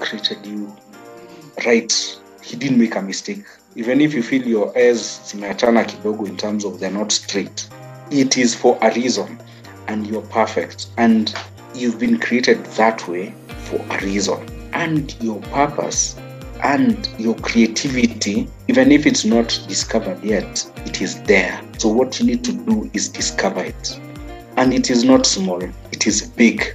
created you right. He didn't make a mistake. Even if you feel your hairs zimeachana kidogo in terms of they're not straight, it is for a reason, and you're perfect. And you've been created that way for a reason. And your purpose and your creativity, even if it's not discovered yet, it is there. So what you need to do is discover it. And it is not small, it is big.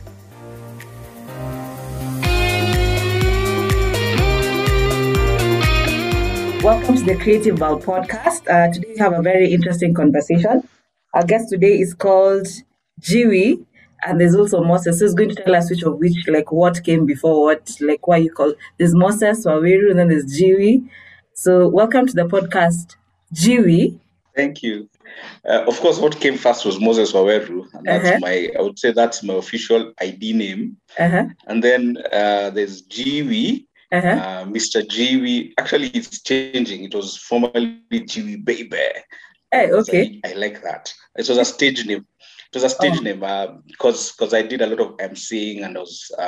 Welcome to the Creative Val podcast. Today we have a very interesting conversation. Our guest today is called Jiwi, and there's also Moses, who's going to tell us which, what came before what, like why you call. There's Moses, Waweru, and then there's Jiwi. So welcome to the podcast, Jiwi. Thank you. Of course, what came first was Moses Waweru, and I would say that's my official ID name. And then there's Jiwi. Mr. Jiwi. Actually, it's changing. It was formerly Jiwi Baby. Hey, okay. I like that. It was a stage name. It was a stage name because I did a lot of emceeing, and I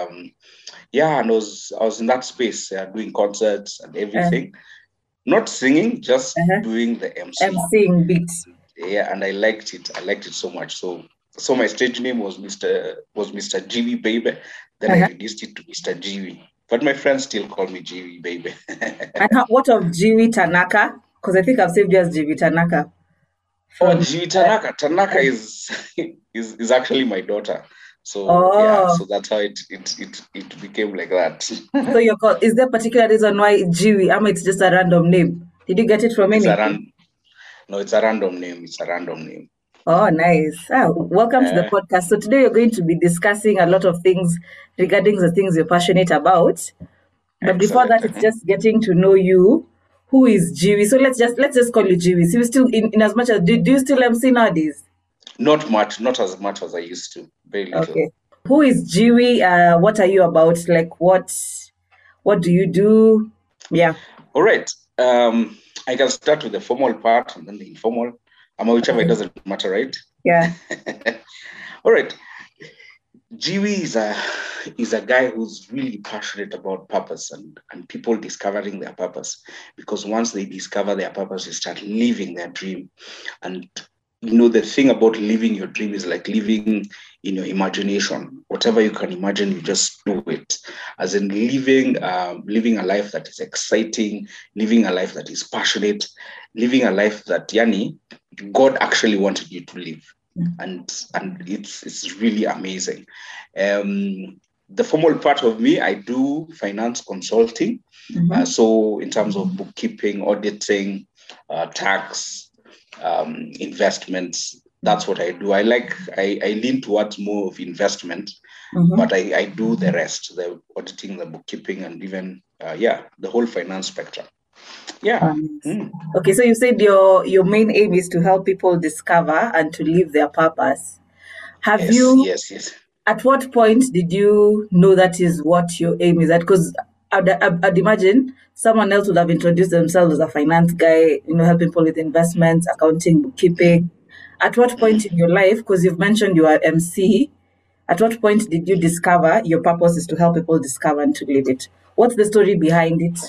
was in that space doing concerts and everything. Not singing, just doing the emceeing. Emceeing beats. Yeah, and I liked it. I liked it so much. So my stage name was Mr. Jiwi Baby. Then I reduced it to Mr. Jiwi. But my friends still call me Jiwi Baby. And what of Jiwi Tanaka? Because I think I've saved you as Jiwi Tanaka. Jiwi Tanaka. Tanaka is actually my daughter. So so that's how it became like that. So you're called. Is there a particular reason why Jiwi? It's just a random name. Did you get it from anything? No, it's a random name. It's a random name. Oh, nice. Welcome to the podcast. So today we're going to be discussing a lot of things regarding the things you're passionate about. But before that, it's just getting to know you. Who is Jiwi? So let's just call you Jiwi. So you still in as much as do you still MC nowadays? Not much, not as much as I used to. Very little. Okay. Who is Jiwi? What are you about? Like what do you do? Yeah. All right. I can start with the formal part and then the informal. Whichever, it doesn't matter, right? Yeah. All right. Jiwi is a guy who's really passionate about purpose and people discovering their purpose. Because once they discover their purpose, they start living their dream. And the thing about living your dream is like living in your imagination. Whatever you can imagine, you just do it. As in living a life that is exciting, living a life that is passionate, living a life that God actually wanted you to live. And it's really amazing. The formal part of me, I do finance consulting. So in terms of bookkeeping, auditing, tax, investments, that's what I do. I lean towards more of investment, but I do the rest, the auditing, the bookkeeping, and even the whole finance spectrum. Yeah. Okay, so you said your main aim is to help people discover and to live their purpose. Yes. At what point did you know that is what your aim is at? Because I'd imagine someone else would have introduced themselves as a finance guy, helping people with investments, accounting, bookkeeping. At what point in your life, because you've mentioned you are MC, at what point did you discover your purpose is to help people discover and to live it? What's the story behind it?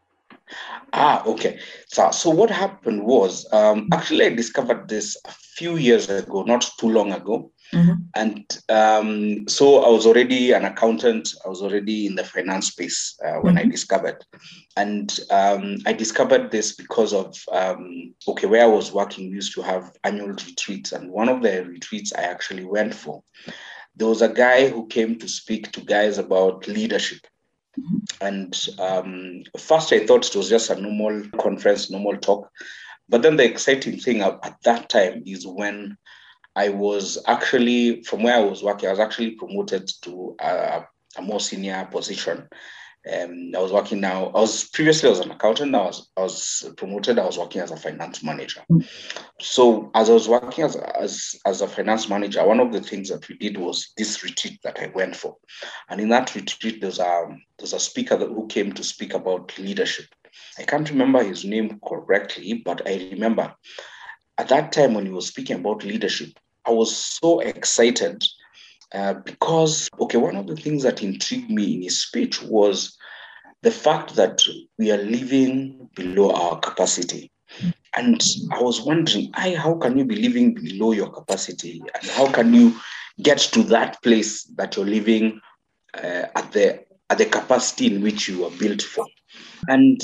Okay. So what happened was, actually I discovered this a few years ago, not too long ago. And so I was already an accountant. I was already in the finance space when I discovered. And I discovered this because of, where I was working, we used to have annual retreats. And one of the retreats I actually went for, there was a guy who came to speak to guys about leadership. And first I thought it was just a normal conference, normal talk. But then the exciting thing at that time is when I was actually, from where I was working, I was actually promoted to a more senior position. I was working now, previously I was an accountant, now I was promoted, I was working as a finance manager. So as I was working as a finance manager, one of the things that we did was this retreat that I went for. And in that retreat, there's a speaker who came to speak about leadership. I can't remember his name correctly, but I remember at that time when he was speaking about leadership, I was so excited because, one of the things that intrigued me in his speech was the fact that we are living below our capacity. And I was wondering, how can you be living below your capacity? And how can you get to that place that you're living at the capacity in which you were built for? And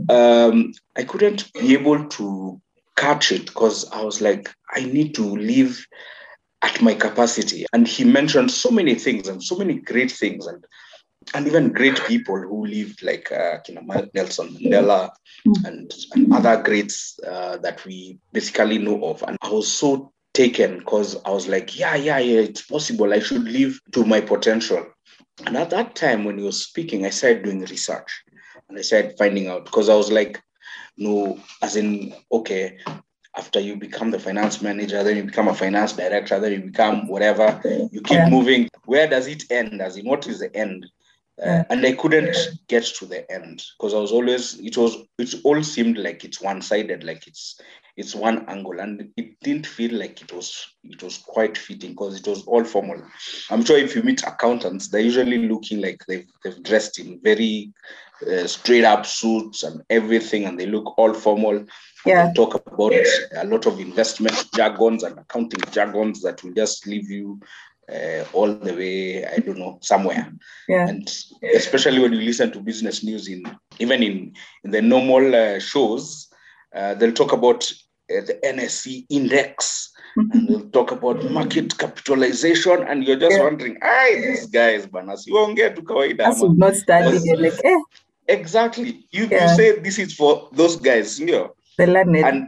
I couldn't be able to catch it because I was like, I need to live at my capacity. And he mentioned so many things and so many great things and even great people who lived like Nelson Mandela and other greats that we basically know of. And I was so taken because I was like, yeah, it's possible. I should live to my potential. And at that time when he was speaking, I started doing research and I started finding out because I was like, no, as in, okay, after you become the finance manager, then you become a finance director, then you become whatever, you keep moving. Where does it end? As in, what is the end? And I couldn't get to the end because I was always, it all seemed like it's one-sided, like it's one angle, and it didn't feel like it was quite fitting because it was all formal. I'm sure if you meet accountants, they're usually looking like they've dressed in very straight up suits and everything, and they look all formal. They talk about a lot of investment jargons and accounting jargons that will just leave you all the way, I don't know, somewhere. And especially when you listen to business news, even in the normal shows, they'll talk about the NSE index, and they'll talk about market capitalization, and you're just wondering, these guys, banas, you won't get to kawaida. Not studying, like, Exactly. You say this is for those guys, the learned. And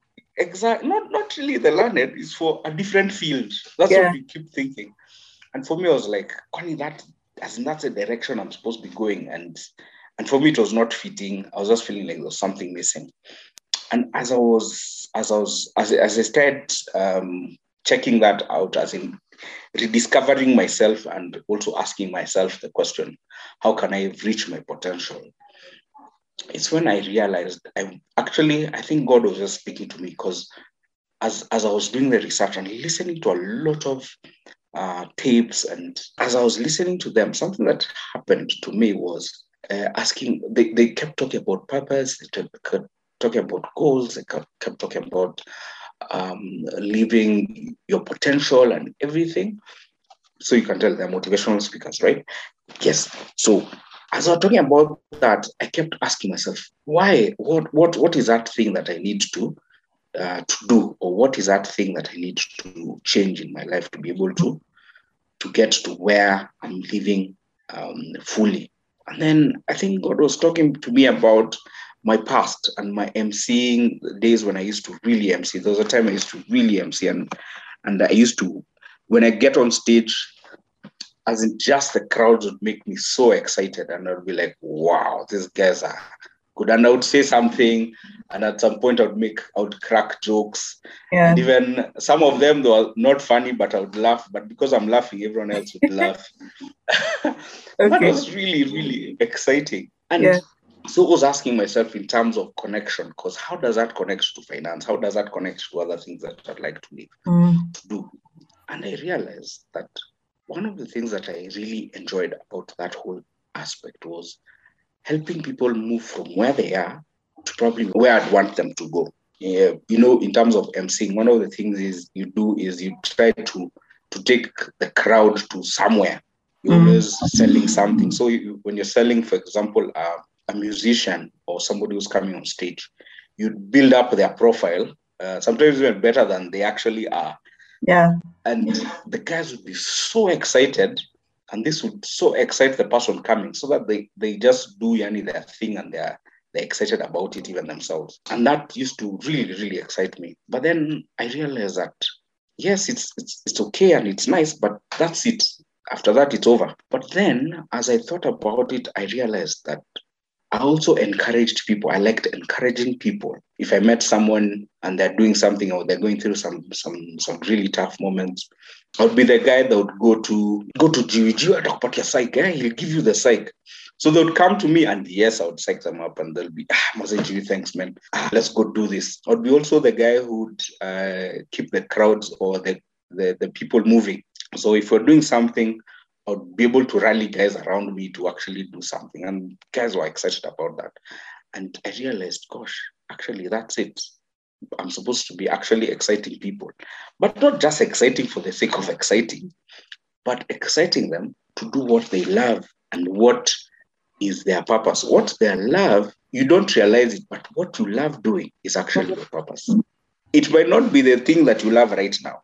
not really the learned, it's for a different field. That's what we keep thinking. And for me, I was like, Connie, that's the direction I'm supposed to be going. And for me, it was not fitting. I was just feeling like there was something missing. And as I started checking that out, as in rediscovering myself and also asking myself the question, how can I reach my potential? It's when I realized I think God was just speaking to me because as I was doing the research and listening to a lot of tapes, and as I was listening to them, something that happened to me was asking, they kept talking about purpose, they kept talking about goals, they kept talking about living your potential and everything. So you can tell they're motivational speakers, right? Yes. So as I was talking about that, I kept asking myself, why? What is that thing that I need to do, or what is that thing that I need to change in my life to be able to get to where I'm living fully? And then I think God was talking to me about my past and my emceeing days when I used to really MC. There was a time I used to really MC, and I used to, when I get on stage, as in just the crowd would make me so excited, and I'd be like, wow, these guys are good. And I would say something, and at some point I would crack jokes. And even some of them, they were not funny, but I would laugh. But because I'm laughing, everyone else would laugh. That was really, really exciting. And so I was asking myself in terms of connection, because how does that connect to finance? How does that connect to other things that I'd like to do? And I realized that one of the things that I really enjoyed about that whole aspect was helping people move from where they are to probably where I'd want them to go. In terms of emceeing, one of the things you try to take the crowd to somewhere. You're always selling something. So when you're selling, for example, a musician or somebody who's coming on stage, you build up their profile, sometimes even better than they actually are. And the guys would be so excited, and this would so excite the person coming, so that they just do their thing, and they're excited about it even themselves. And that used to really, really excite me. But then I realized that yes, it's okay and it's nice, but that's it. After that, it's over. But then as I thought about it, I realized that I also encouraged people. I liked encouraging people. If I met someone and they're doing something, or they're going through some really tough moments, I would be the guy that would go to Jiwi, I talk about your psych. He'll give you the psych. So they would come to me, and yes, I would psych them up, and they'll be, Jiwi, thanks, man. Let's go do this. I would be also the guy who would keep the crowds or the people moving. So if we're doing something, I would be able to rally guys around me to actually do something. And guys were excited about that. And I realized, gosh, actually, that's it. I'm supposed to be actually exciting people, but not just exciting for the sake of exciting, but exciting them to do what they love and what is their purpose. What they love, you don't realize it, but what you love doing is actually your purpose. It might not be the thing that you love right now.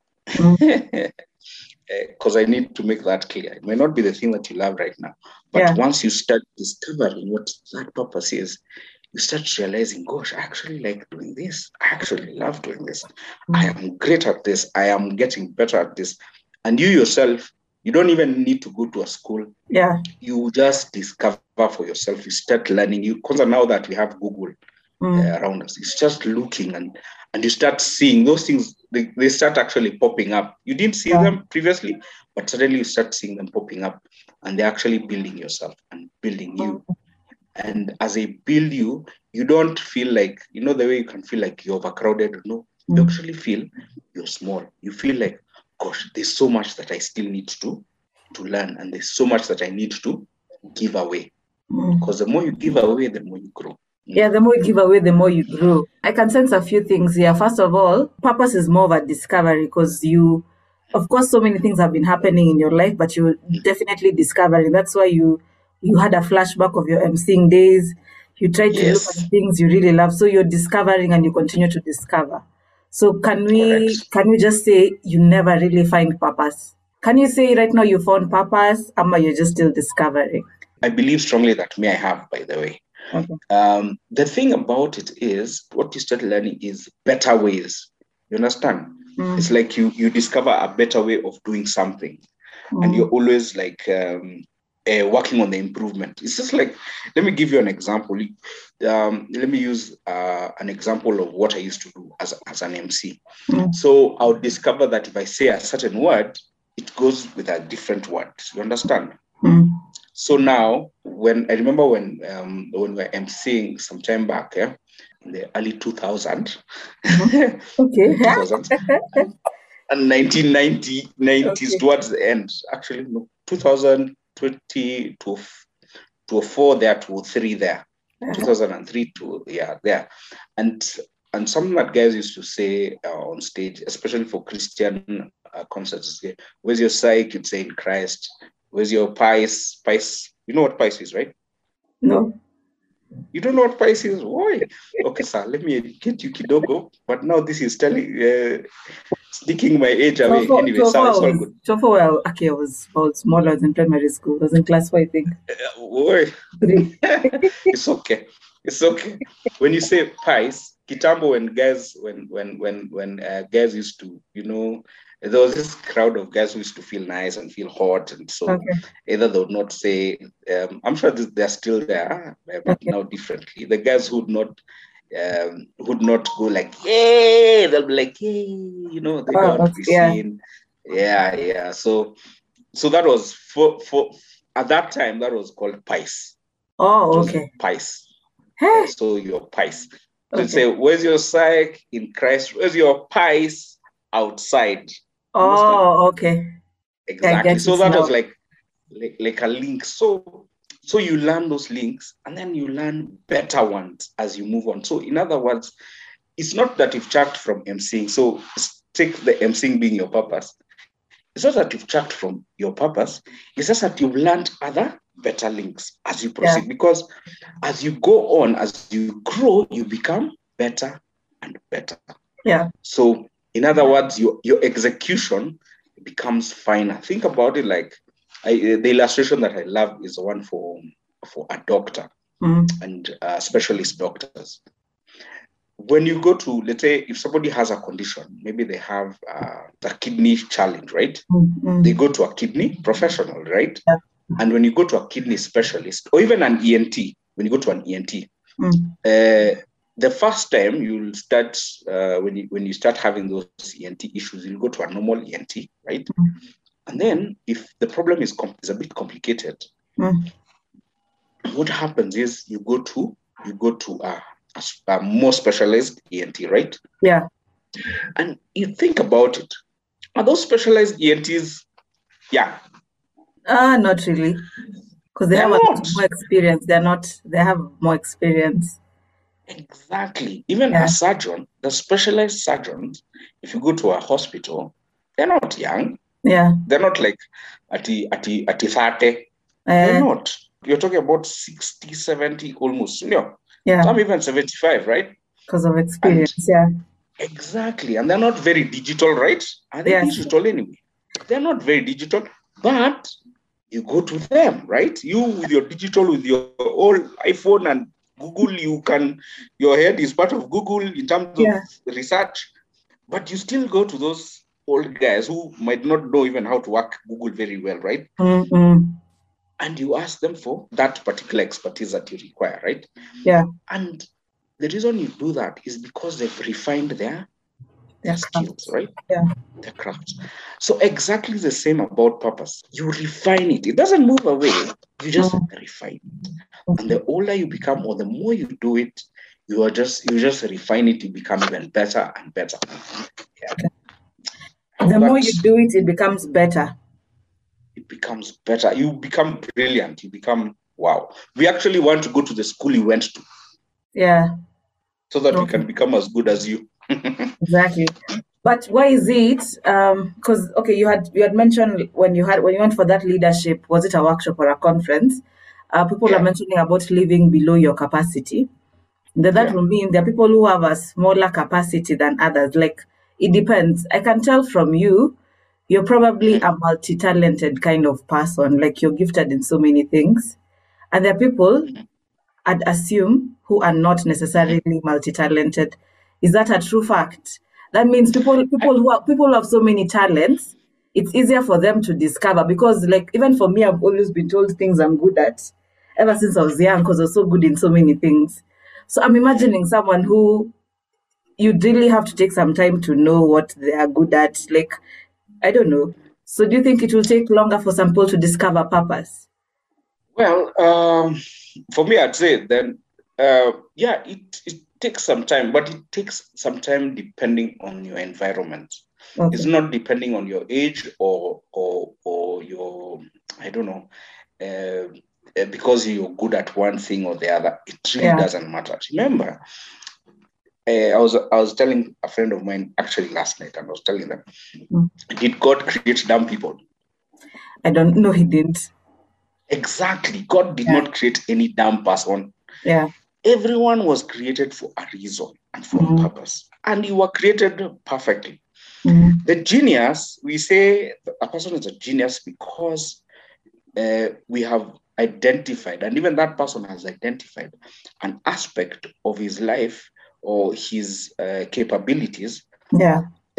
Because I need to make that clear. It may not be the thing that you love right now, but once you start discovering what that purpose is, you start realizing, gosh, I actually like doing this. I actually love doing this. I am great at this. I am getting better at this. And you yourself, you don't even need to go to a school. Yeah. You just discover for yourself. You start learning. Because now that we have Google around us, it's just looking and you start seeing those things. They start actually popping up. You didn't see them previously, but suddenly you start seeing them popping up, and they're actually building yourself and building you. And as they build you, you don't feel like, the way you can feel like you're overcrowded. No, you actually feel you're small. You feel like, gosh, there's so much that I still need to learn, and there's so much that I need to give away. Because the more you give away, the more you grow. Yeah, the more you give away, the more you grow. I can sense a few things here. First of all, purpose is more of a discovery because of course, so many things have been happening in your life, but you're definitely discovering. That's why you had a flashback of your emceeing days. You try to look at things you really love. So you're discovering and you continue to discover. So can we just say you never really find purpose? Can you say right now you found purpose, or you're just still discovering? I believe strongly that I have, by the way. Okay. The thing about it is, what you start learning is better ways. You understand? It's like you discover a better way of doing something, and you're always like working on the improvement. It's just like, let me give you an example. Let me use an example of what I used to do as an MC. So I would discover that if I say a certain word, it goes with a different word. You understand? So now, when I remember when we were emceeing some time back, in the early 2000s, okay, 2000s, and 1990s towards the end, actually, no, 2020 to 4 there, to 3 there, 2003 to there, and something that guys used to say on stage, especially for Christian concerts, where's your psyche? You'd say in Christ. Where's your pies? Pies, you know what pies is, right? No. You don't know what pies is? Why? Okay, sir, let me educate you, kidogo. But now this is sticking my age away. Anyway, sir, it's all good. So for I was about smaller than primary school. I was in class 4, I think. It's okay. It's okay. When you say pies, kitambo, when guys used to, there was this crowd of guys who used to feel nice and feel hot, and so either they would not say, I'm sure they're still there, but now differently. The guys who would not go like, hey, they'll be like, hey, they don't want to be seen. Yeah. So that was for at that time, that was called pies. Oh, okay. Pies. So your pies. So you say, where's your psych in Christ? Where's your pies outside? Oh, okay. Exactly. So that was like a link. So you learn those links, and then you learn better ones as you move on. So in other words, it's not that you've chucked from emceeing. So take the emceeing being your purpose. It's not that you've chucked from your purpose. It's just that you've learned other better links as you proceed. Because as you go on, as you grow, you become better and better. Yeah. So in other words, your execution becomes finer. Think about it like the illustration that I love is the one for a doctor and specialist doctors. When you go to, let's say, if somebody has a condition, maybe they have a kidney challenge, right? They go to a kidney professional, right? Yeah. And when you go to a kidney specialist, or even an ENT, when you go to an ENT, the first time you'll start, when you start having those ENT issues, you'll go to a normal ENT, right? And then if the problem is a bit complicated, what happens is you go to a more specialized ENT, right? Yeah. And you think about it. Are those specialized ENTs? Yeah. Not really. Because they They're have a lot not. more experience. They have more experience. Exactly. Even a Yeah. surgeon, the specialized surgeons, if you go to a hospital, they're not young. Yeah. They're not like at 30. They're Uh, not. You're talking about 60, 70, almost. yeah. Some even 75, right? Because of And experience. Yeah. exactly. And they're not very digital, right? Are they Yes. digital anyway? They're not very digital, but you go to them, right? You with your digital, with your old iPhone and Google, your head is part of Google in terms of Yeah. research, but you still go to those old guys who might not know even how to work Google very well, right? Mm-hmm. And you ask them for that particular expertise that you require, right? Yeah. And the reason you do that is because they've refined their Their skills, craft. right? Yeah. Their craft. So exactly the same about purpose. You refine it. It doesn't move away. You just Mm. refine it. And Okay. the older you become, or the more you do it, you just refine it. You become even better and better. Yeah. Okay. I The hope more that you do it, it becomes better. it becomes better. You become brilliant. You become wow. We actually want to go to the school you went to Yeah. so that we Okay. can become as good as you. Exactly. But why is it? Because okay, you had mentioned when you went for that leadership, was it a workshop or a conference? People are Yeah, mentioning about living below your capacity. That yeah. will mean there are people who have a smaller capacity than others. Like it depends. I can tell from you, you're probably Mhm. a multi-talented kind of person. Like you're gifted in so many things. And there are people Mhm. I'd assume who are not Mhm. necessarily multi-talented. Is that a true fact? That means I, people who have so many talents, it's easier for them to discover because like even for me, I've always been told things I'm good at ever since I was young because I was so good in so many things. So I'm mhm. imagining someone who you'd really have to take some time to know what they are good at. Like, I don't know. So do you think it will take longer for some people to discover purpose? Well, for me, I'd say then, yeah, it takes some time, but it takes some time depending on your environment. It's Okay. not depending on your age or your, I don't know, because you're good at one thing or the other. It really Yeah. doesn't matter. Remember, I was telling a friend of mine actually last night, and I was telling them, Mm. did God create dumb people? I don't know he didn't. Exactly. God did Yeah. not create any dumb person. Yeah. Everyone was created for a reason and for a Mm, purpose, and you were created perfectly. mm, The genius, we say a person is a genius because we have identified, and even that person has identified an aspect of his life or his capabilities yeah.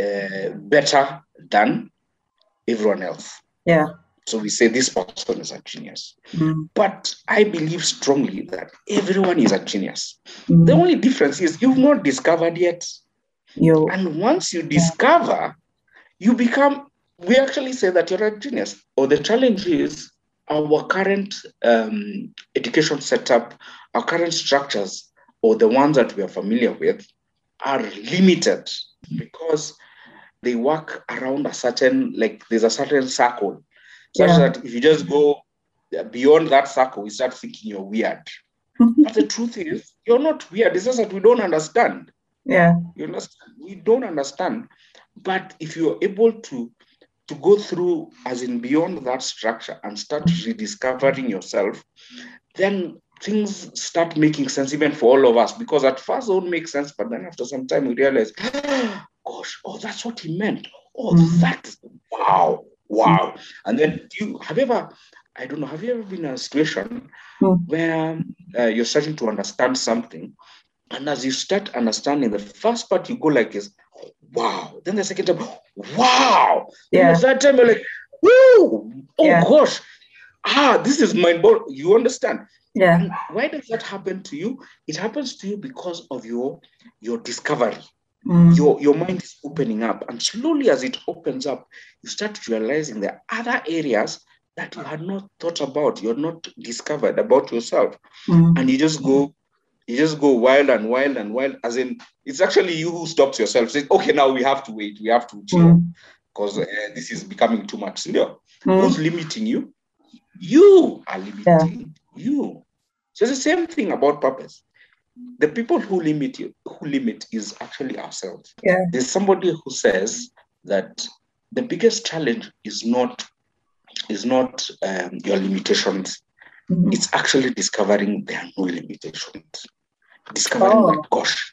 better than everyone else. Yeah. So we say this person is a genius. Mm, But I believe strongly that everyone is a genius. The mm. only difference is you've not discovered yet. You. And once you Yeah. discover, you become, we actually say that you're a genius. Or the challenge is our current education setup, our current structures, or the ones that we are familiar with, are limited because they work around a certain, like there's a certain circle, such Yeah. that if you just go beyond that circle, we start thinking you're weird. But the truth is, you're not weird. It's just that we don't understand. Yeah. You understand? We don't understand. But if you're able to go through, as in beyond that structure, and start rediscovering yourself, then things start making sense even for all of us. Because at first it won't make sense, but then after some time we realize, gosh, oh, that's what he meant. Oh, Mm, that's wow, mm, wow. And then have you ever, I don't know, have you ever been in a situation mm. where you're starting to understand something, and as you start understanding, the first part you go like is, wow. Then the second time, wow. Then the Yeah. third time you're like, whoo, oh Yeah. gosh, this is mind blowing. You understand? Yeah. And why does that happen to you? It happens to you because of your discovery. Mm, Your mind is opening up, and slowly as it opens up, you start realizing there are other areas that you had not thought about, you're not discovered about yourself, and mm, you just go wild and wild and wild, as in it's actually you who stops yourself, says, okay, now we have to wait, we have to chill mm, because this is becoming too much. mm. Who's limiting you? You are limiting you. So it's the same thing about purpose. The people who limit is actually ourselves. Yeah. There's somebody who says that the biggest challenge is not your limitations. Mm-hmm. It's actually discovering there are no limitations. Discovering that, gosh,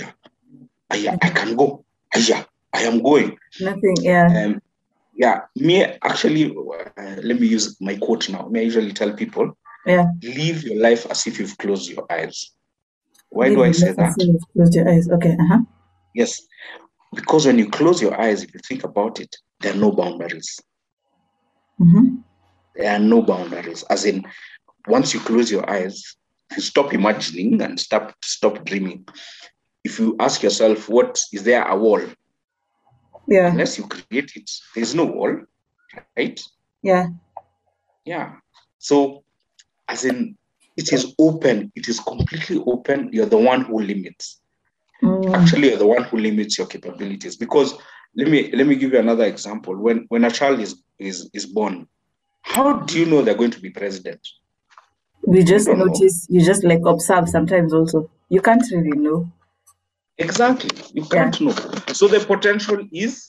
I can go. I am going. Nothing, yeah. Me, actually, let me use my quote now. I usually tell people, live your life as if you've closed your eyes. Why do I say that? You've closed your eyes. Okay. Yes. Because when you close your eyes, if you think about it, there are no boundaries. Mm-hmm. There are no boundaries. As in, once you close your eyes, you stop imagining and stop dreaming. If you ask yourself, what is there a wall? Yeah. Unless you create it, there's no wall, right? Yeah. Yeah. So, as in, it is open. It is completely open. You're the one who limits. Actually, you're the one who limits your capabilities. Because let me give you another example. When a child is born, how do you know they're going to be president? We just notice. You just like observe. Sometimes also you can't really know. Exactly, you can't know. So the potential is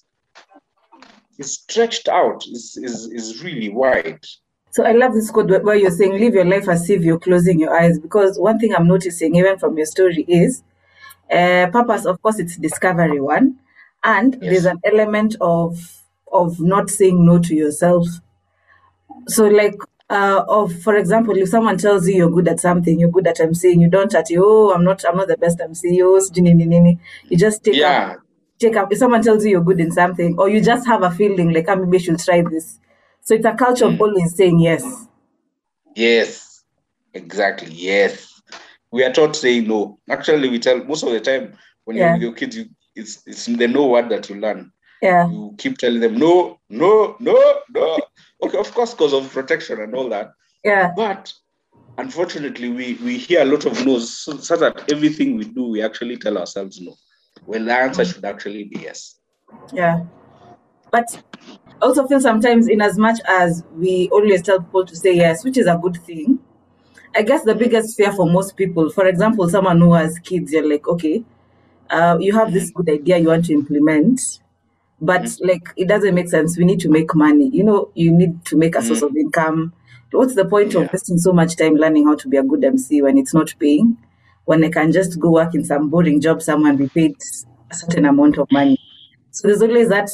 stretched out. Is really wide. So I love this quote where you're saying, live your life as if you're closing your eyes. Because one thing I'm noticing, even from your story, is purpose. Of course, it's discovery one, and there's an element of not saying no to yourself. So, like, for example, if someone tells you you're good at something, you're good at emceeing, you don't chat, I'm not the best MC, you just take up. If someone tells you you're good in something, or you just have a feeling like, maybe I should try this. So it's a culture of always saying yes. Yes, exactly. Yes. We are taught saying no. Actually, we tell most of the time when you're with your kids, it's the no word that you learn. Yeah. You keep telling them no, no, no, no. Okay, of course, because of protection and all that. Yeah. But unfortunately, we hear a lot of no's, so that everything we do, we actually tell ourselves no. When the answer should actually be yes. Yeah. But I also feel sometimes, in as much as we always tell people to say yes, which is a good thing, I guess the biggest fear for most people, for example, someone who has kids, you're like, okay, you have this good idea you want to implement, but like it doesn't make sense. We need to make money. You need to make a source of income. What's the point of wasting so much time learning how to be a good MC when it's not paying? When I can just go work in some boring job somewhere and be paid a certain amount of money. So there's always that.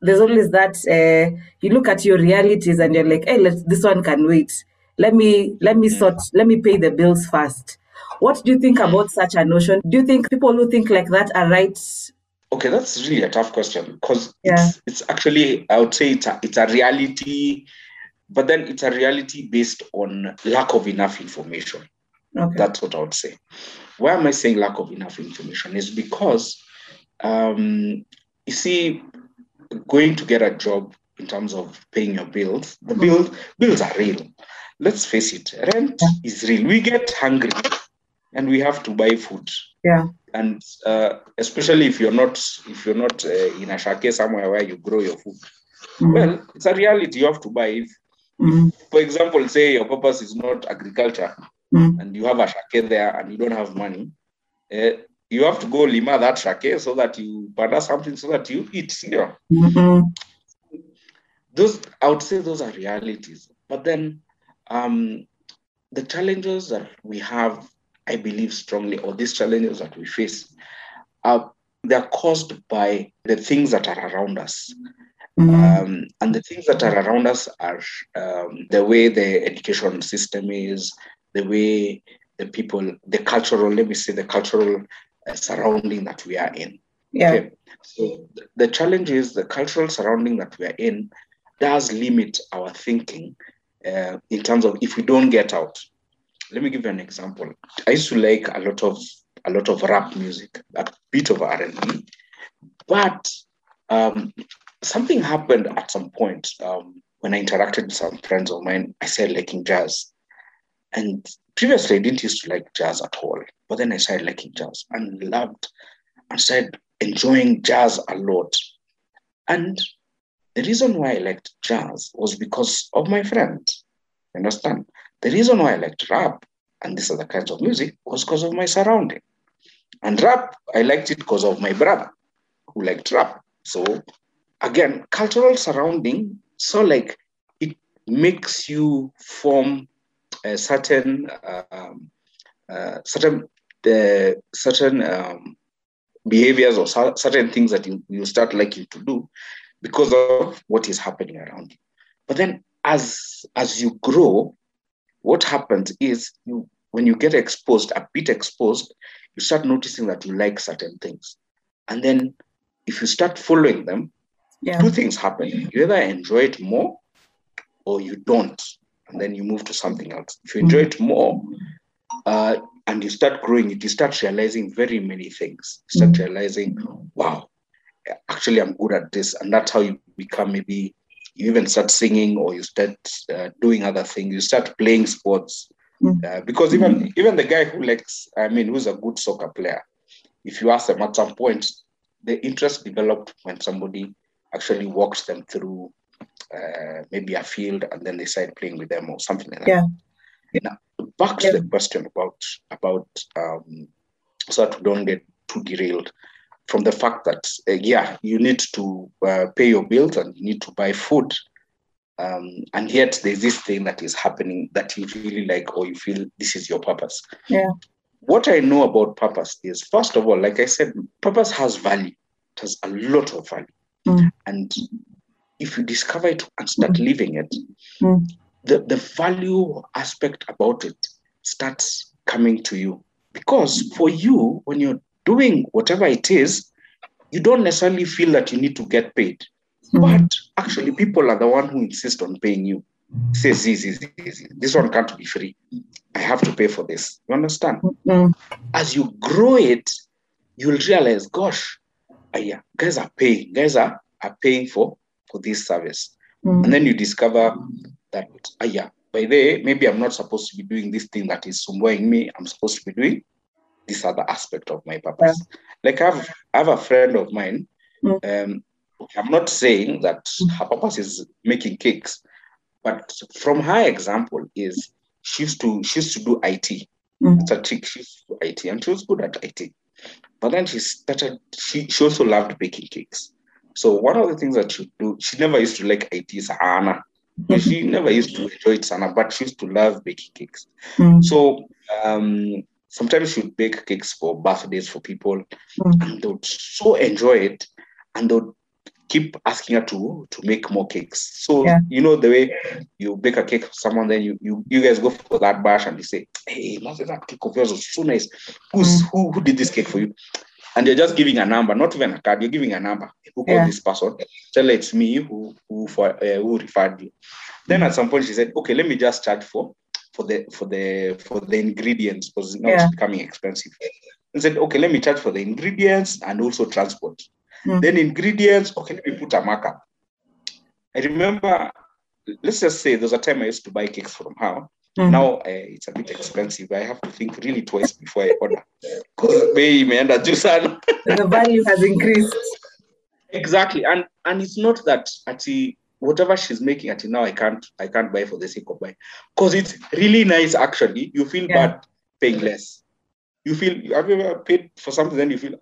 You look at your realities and you're like, hey, this one can wait. Let me pay the bills first. What do you think about such a notion? Do you think people who think like that are right? Okay, that's really a tough question, because it's actually, I would say it's a reality, but then it's a reality based on lack of enough information. Okay. That's what I would say. Why am I saying lack of enough information? Is because, you see, going to get a job in terms of paying your bills, bills are real. Let's face it, rent is real. We get hungry and we have to buy food. Yeah. And especially if you're not in a shake somewhere where you grow your food. Well, it's a reality. You have to buy. If, for example, say your purpose is not agriculture, and you have a shake there and you don't have money, you have to go lima that shake so that you buy something so that you eat. Those, I would say, those are realities. But then the challenges that we have, I believe strongly, or these challenges that we face, they're caused by the things that are around us. And the things that are around us are the way the education system is, the way the people, the cultural surrounding that we are in. Yeah. Okay. So the challenge is the cultural surrounding that we are in does limit our thinking in terms of if we don't get out. Let me give you an example. I used to like a lot of rap music, a bit of R&B, but something happened at some point when I interacted with some friends of mine. I started liking jazz, and previously I didn't used to like jazz at all, but then I started liking jazz and loved and started enjoying jazz a lot. And the reason why I liked jazz was because of my friend. You understand? The reason why I liked rap and these other kinds of music was because of my surrounding. And rap, I liked it because of my brother who liked rap. So again, cultural surrounding, so like it makes you form a certain behaviors or certain things that you start liking to do because of what is happening around you. But then as you grow, what happens is when you get exposed, a bit exposed, you start noticing that you like certain things. And then if you start following them, two things happen. You either enjoy it more or you don't. And then you move to something else. If you enjoy it more, and you start growing it, you start realizing very many things. You start realizing, wow, actually I'm good at this. And that's how you become, maybe you even start singing, or you start doing other things. You start playing sports. Because even the guy who's a good soccer player, if you ask them at some point, the interest developed when somebody actually walks them through maybe a field, and then they start playing with them or something like that. Now, back to the question about so that we don't get too derailed from the fact that you need to pay your bills and you need to buy food, and yet there's this thing that is happening that you really like, or you feel this is your purpose. What I know about purpose is, first of all, like I said, purpose has value. It has a lot of value, and if you discover it and start living it, the value aspect about it starts coming to you. Because for you, when you're doing whatever it is, you don't necessarily feel that you need to get paid. But actually, people are the one who insist on paying you. Says, this one can't be free. I have to pay for this. You understand? As you grow it, you'll realize, gosh, guys are paying. Guys are paying for this service. And then you discover that, by the way, maybe I'm not supposed to be doing this thing that is sumboing me. I'm supposed to be doing this other aspect of my purpose. Like I have a friend of mine. I'm not saying that her purpose is making cakes, but from her example is she used to do IT. It's a trick. She used to do IT, and she was good at IT. But then she also loved baking cakes. So one of the things that she do, she never used to like IT sana. She never used to enjoy it sana, but she used to love baking cakes. So sometimes she would bake cakes for birthdays for people, and they would so enjoy it, and they would keep asking her to make more cakes. So you know the way you bake a cake for someone, then you guys go for that bash and you say, hey, that cake of yours was so nice. Who did this cake for you? And you're just giving a number, not even a card. You're giving a number. Who called this person? Tell her it's me who referred you. Then at some point she said, okay, let me just charge for the ingredients, because now it's becoming expensive. And said, okay, let me charge for the ingredients and also transport. Then ingredients, okay, let me put a markup. I remember, let's just say there's a time I used to buy cakes from her. Now it's a bit expensive. I have to think really twice before I order. Because the value has increased. Exactly. And it's not that whatever she's making at now I can't buy for the sake of buying. Because it's really nice actually. You feel bad paying less. You feel, have you ever paid for something, then you feel,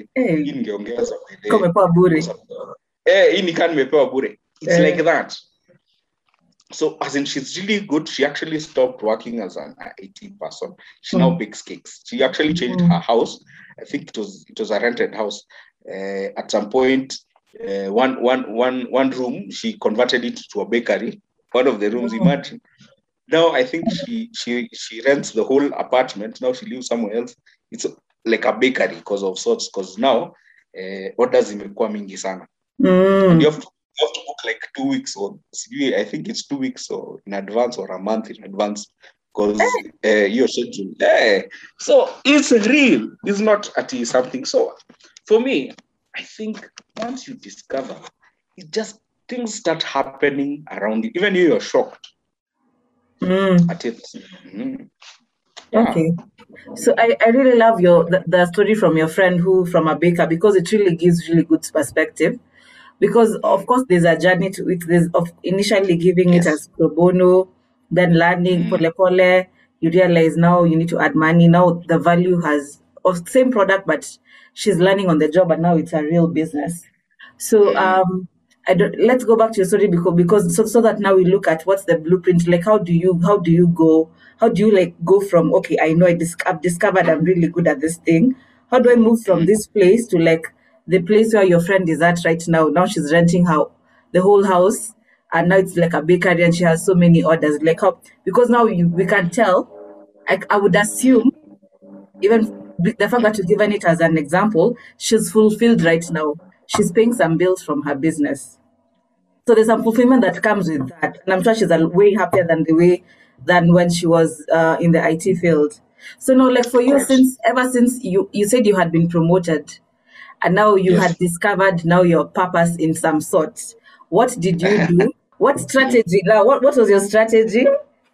it's like that. So as in, she's really good. She actually stopped working as an IT person. She now bakes cakes. She actually changed her house. I think it was a rented house. At some point, one room, she converted it to a bakery. One of the rooms, imagine. Now I think she rents the whole apartment. Now she lives somewhere else. It's like a bakery because now orders imekuwa mingi sana. And you have to book like 2 weeks, or I think it's 2 weeks or in advance, or a month in advance, because your schedule. So it's real. It's not something. So for me, I think once you discover, it just things start happening around you. Even you're shocked at it. Okay. So I really love the story from your friend from a baker, because it really gives really good perspective. Because of course there's a journey to it. There's of initially giving it as pro bono, then learning pole pole, you realize now you need to add money. Now the value has of same product, but she's learning on the job, and now it's a real business. So let's go back to your story because so that now we look at what's the blueprint. Like how do you like go from, okay, I know I've discovered I'm really good at this thing. How do I move from this place to like the place where your friend is at right now? Now she's renting the whole house, and now it's like a bakery and she has so many orders. Like how, because now we can tell, I would assume, even the fact that you've given it as an example, she's fulfilled right now. She's paying some bills from her business. So there's some fulfillment that comes with that. And I'm sure she's way happier than when she was in the IT field. So now, like for you, ever since you said you had been promoted and now you had discovered now your purpose in some sort, what did you do? What strategy? Now, what was your strategy?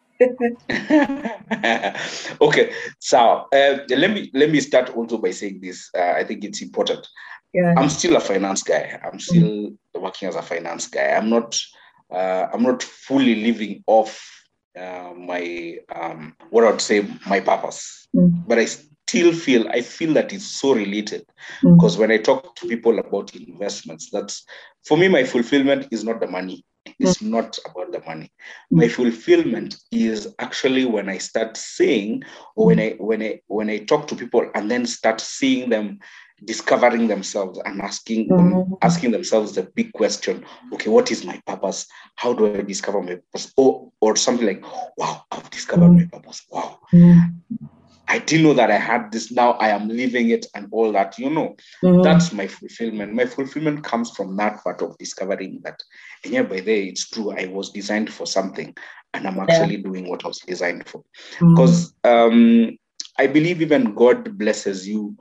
Okay, so let me start also by saying this. I think it's important. Yeah. I'm still a finance guy. I'm still working as a finance guy. I'm not fully living off my what I would say my purpose, but I feel that it's so related because when I talk to people about investments, that's for me, my fulfillment is not the money. It's not about the money. My fulfillment is actually when I start seeing, or when I talk to people and then start seeing them discovering themselves and asking themselves the big question, okay, what is my purpose? How do I discover my purpose? Or something like, wow, I've discovered my purpose. Wow. I didn't know that I had this. Now I am living it and all that, that's my fulfillment. My fulfillment comes from that part of discovering that, and yeah, by the way, it's true. I was designed for something and I'm actually doing what I was designed for. Because I believe even God blesses you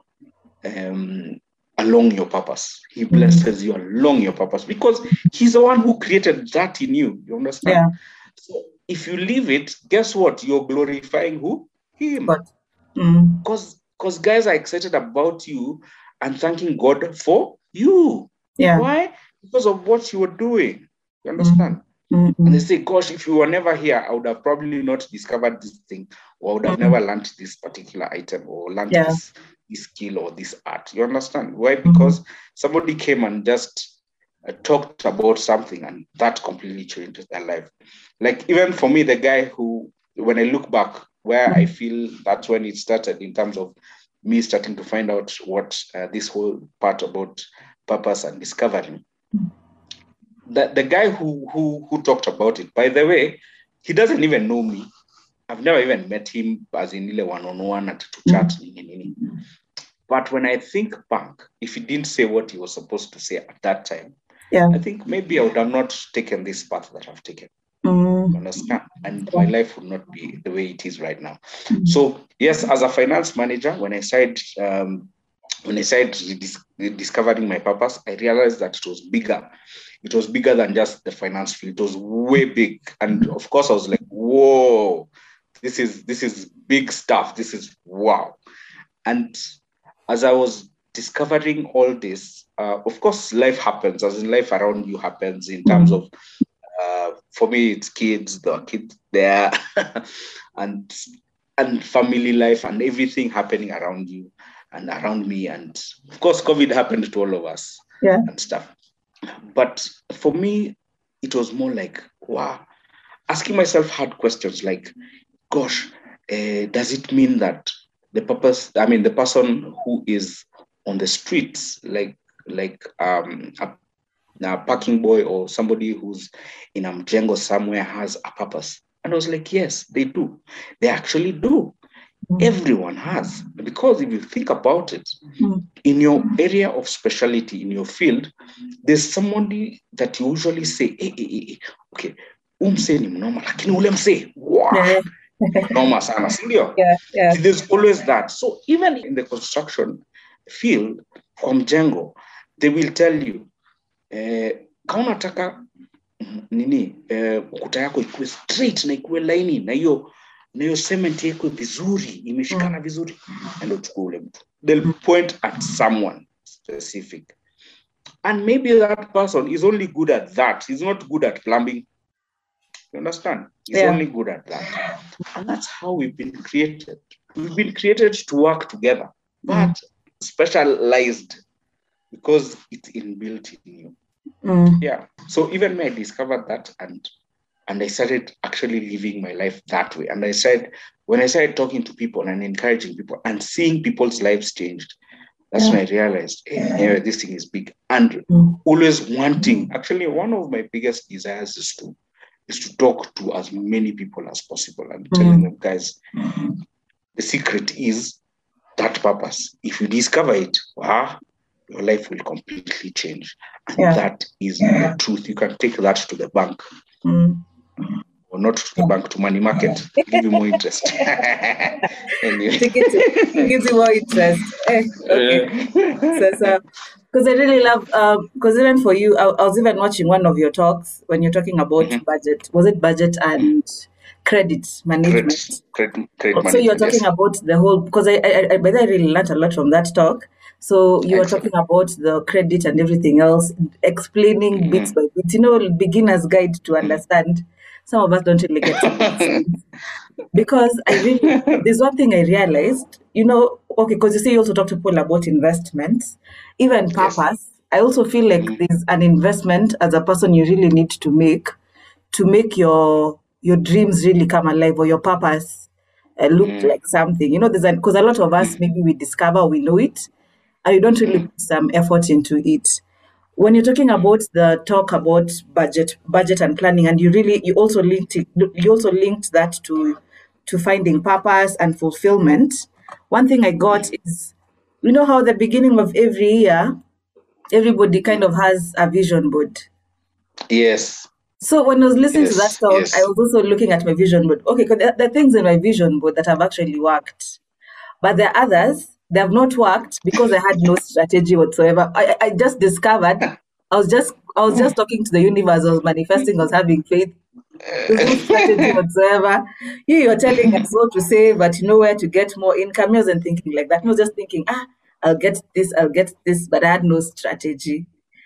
along your purpose. He blesses you along your purpose because he's the one who created that in you. You understand? Yeah. So if you leave it, guess what? You're glorifying who? Him. Because guys are excited about you and thanking God for you. Yeah. Why? Because of what you were doing. You understand? And they say, gosh, if you were never here, I would have probably not discovered this thing, or I would have never learned this particular item, or learned this skill or this art. You understand? Why? Because somebody came and just talked about something and that completely changed their life. Like even for me, the guy who, when I look back, where I feel that's when it started in terms of me starting to find out what this whole part about purpose and discovering. The guy who talked about it, by the way, he doesn't even know me. I've never even met him as in one-on-one and to chat. But when I think back, if he didn't say what he was supposed to say at that time, I think maybe I would have not taken this path that I've taken. Understand? And my life would not be the way it is right now. So yes, as a finance manager, when I started discovering my purpose, I realized that it was bigger. It was bigger than just the finance field. It was way big. And of course, I was like, whoa, this is big stuff. This is wow. And as I was discovering all this, of course, life happens, as in life around you happens in terms of, for me, it's kids, the kids there, and family life and everything happening around you and around me. And of course, COVID happened to all of us and stuff. But for me, it was more like, wow, asking myself hard questions like, gosh, does it mean that the person who is on the streets, like a parking boy or somebody who's in a mjengo somewhere has a purpose? And I was like, yes, they do. They actually do. Everyone has. Because if you think about it, in your area of specialty, in your field, there's somebody that you usually say, hey, okay, umse ni mnoma, lakini ule mse, wow, mnoma sana, sindio? There's always that. So even in the construction field, from Django, they will tell you, kama unataka ukuta yako ikuwe straight na ikuwe laini na hiyo cement yako vizuri, imeshikana vizuri, and uchukue ule mtu. They'll point at someone specific. And maybe that person is only good at that. He's not good at plumbing. You understand? He's Yeah. only good at that. And that's how we've been created. We've been created to work together, but specialized because it's inbuilt in you. Yeah. So even me, I discovered that and I started actually living my life that way. And when I started talking to people and encouraging people and seeing people's lives changed, that's when I realized, hey, this thing is big. And always wanting, actually, one of my biggest desires is to talk to as many people as possible and telling them, guys, the secret is that purpose. If you discover it, your life will completely change. And that is the truth. You can take that to the bank. Or not to the bank, to money market. Give you more interest. Anyway. Gives you more interest. Okay. So, because I really love, because even for you, I was even watching one of your talks when you're talking about budget. Was it budget and credit management? Credit management. So you're talking about the whole, because I really learned a lot from that talk. So you were talking about the credit and everything else, explaining bits by bits, beginner's guide to understand. Some of us don't really get it. Because there's one thing I realized, because you say you also talk to people about investments, even purpose. I also feel like there's an investment as a person you really need to make your dreams really come alive, or your purpose look like something. Because a lot of us, maybe we discover we know it, and you don't really put some effort into it. When you're talking about the talk about budget and planning, and you also linked that to finding purpose and fulfillment. One thing I got is, how the beginning of every year, everybody kind of has a vision board. Yes. So when I was listening to that talk, I was also looking at my vision board. Okay, because there are things in my vision board that have actually worked, but there are others that have not worked because I had no strategy whatsoever. I just discovered I was just talking to the universe. I was manifesting. I was having faith. There's no strategy whatsoever. You're telling us what to say, but you know where to get more income. I wasn't thinking like that. I was just thinking, I'll get this, but I had no strategy.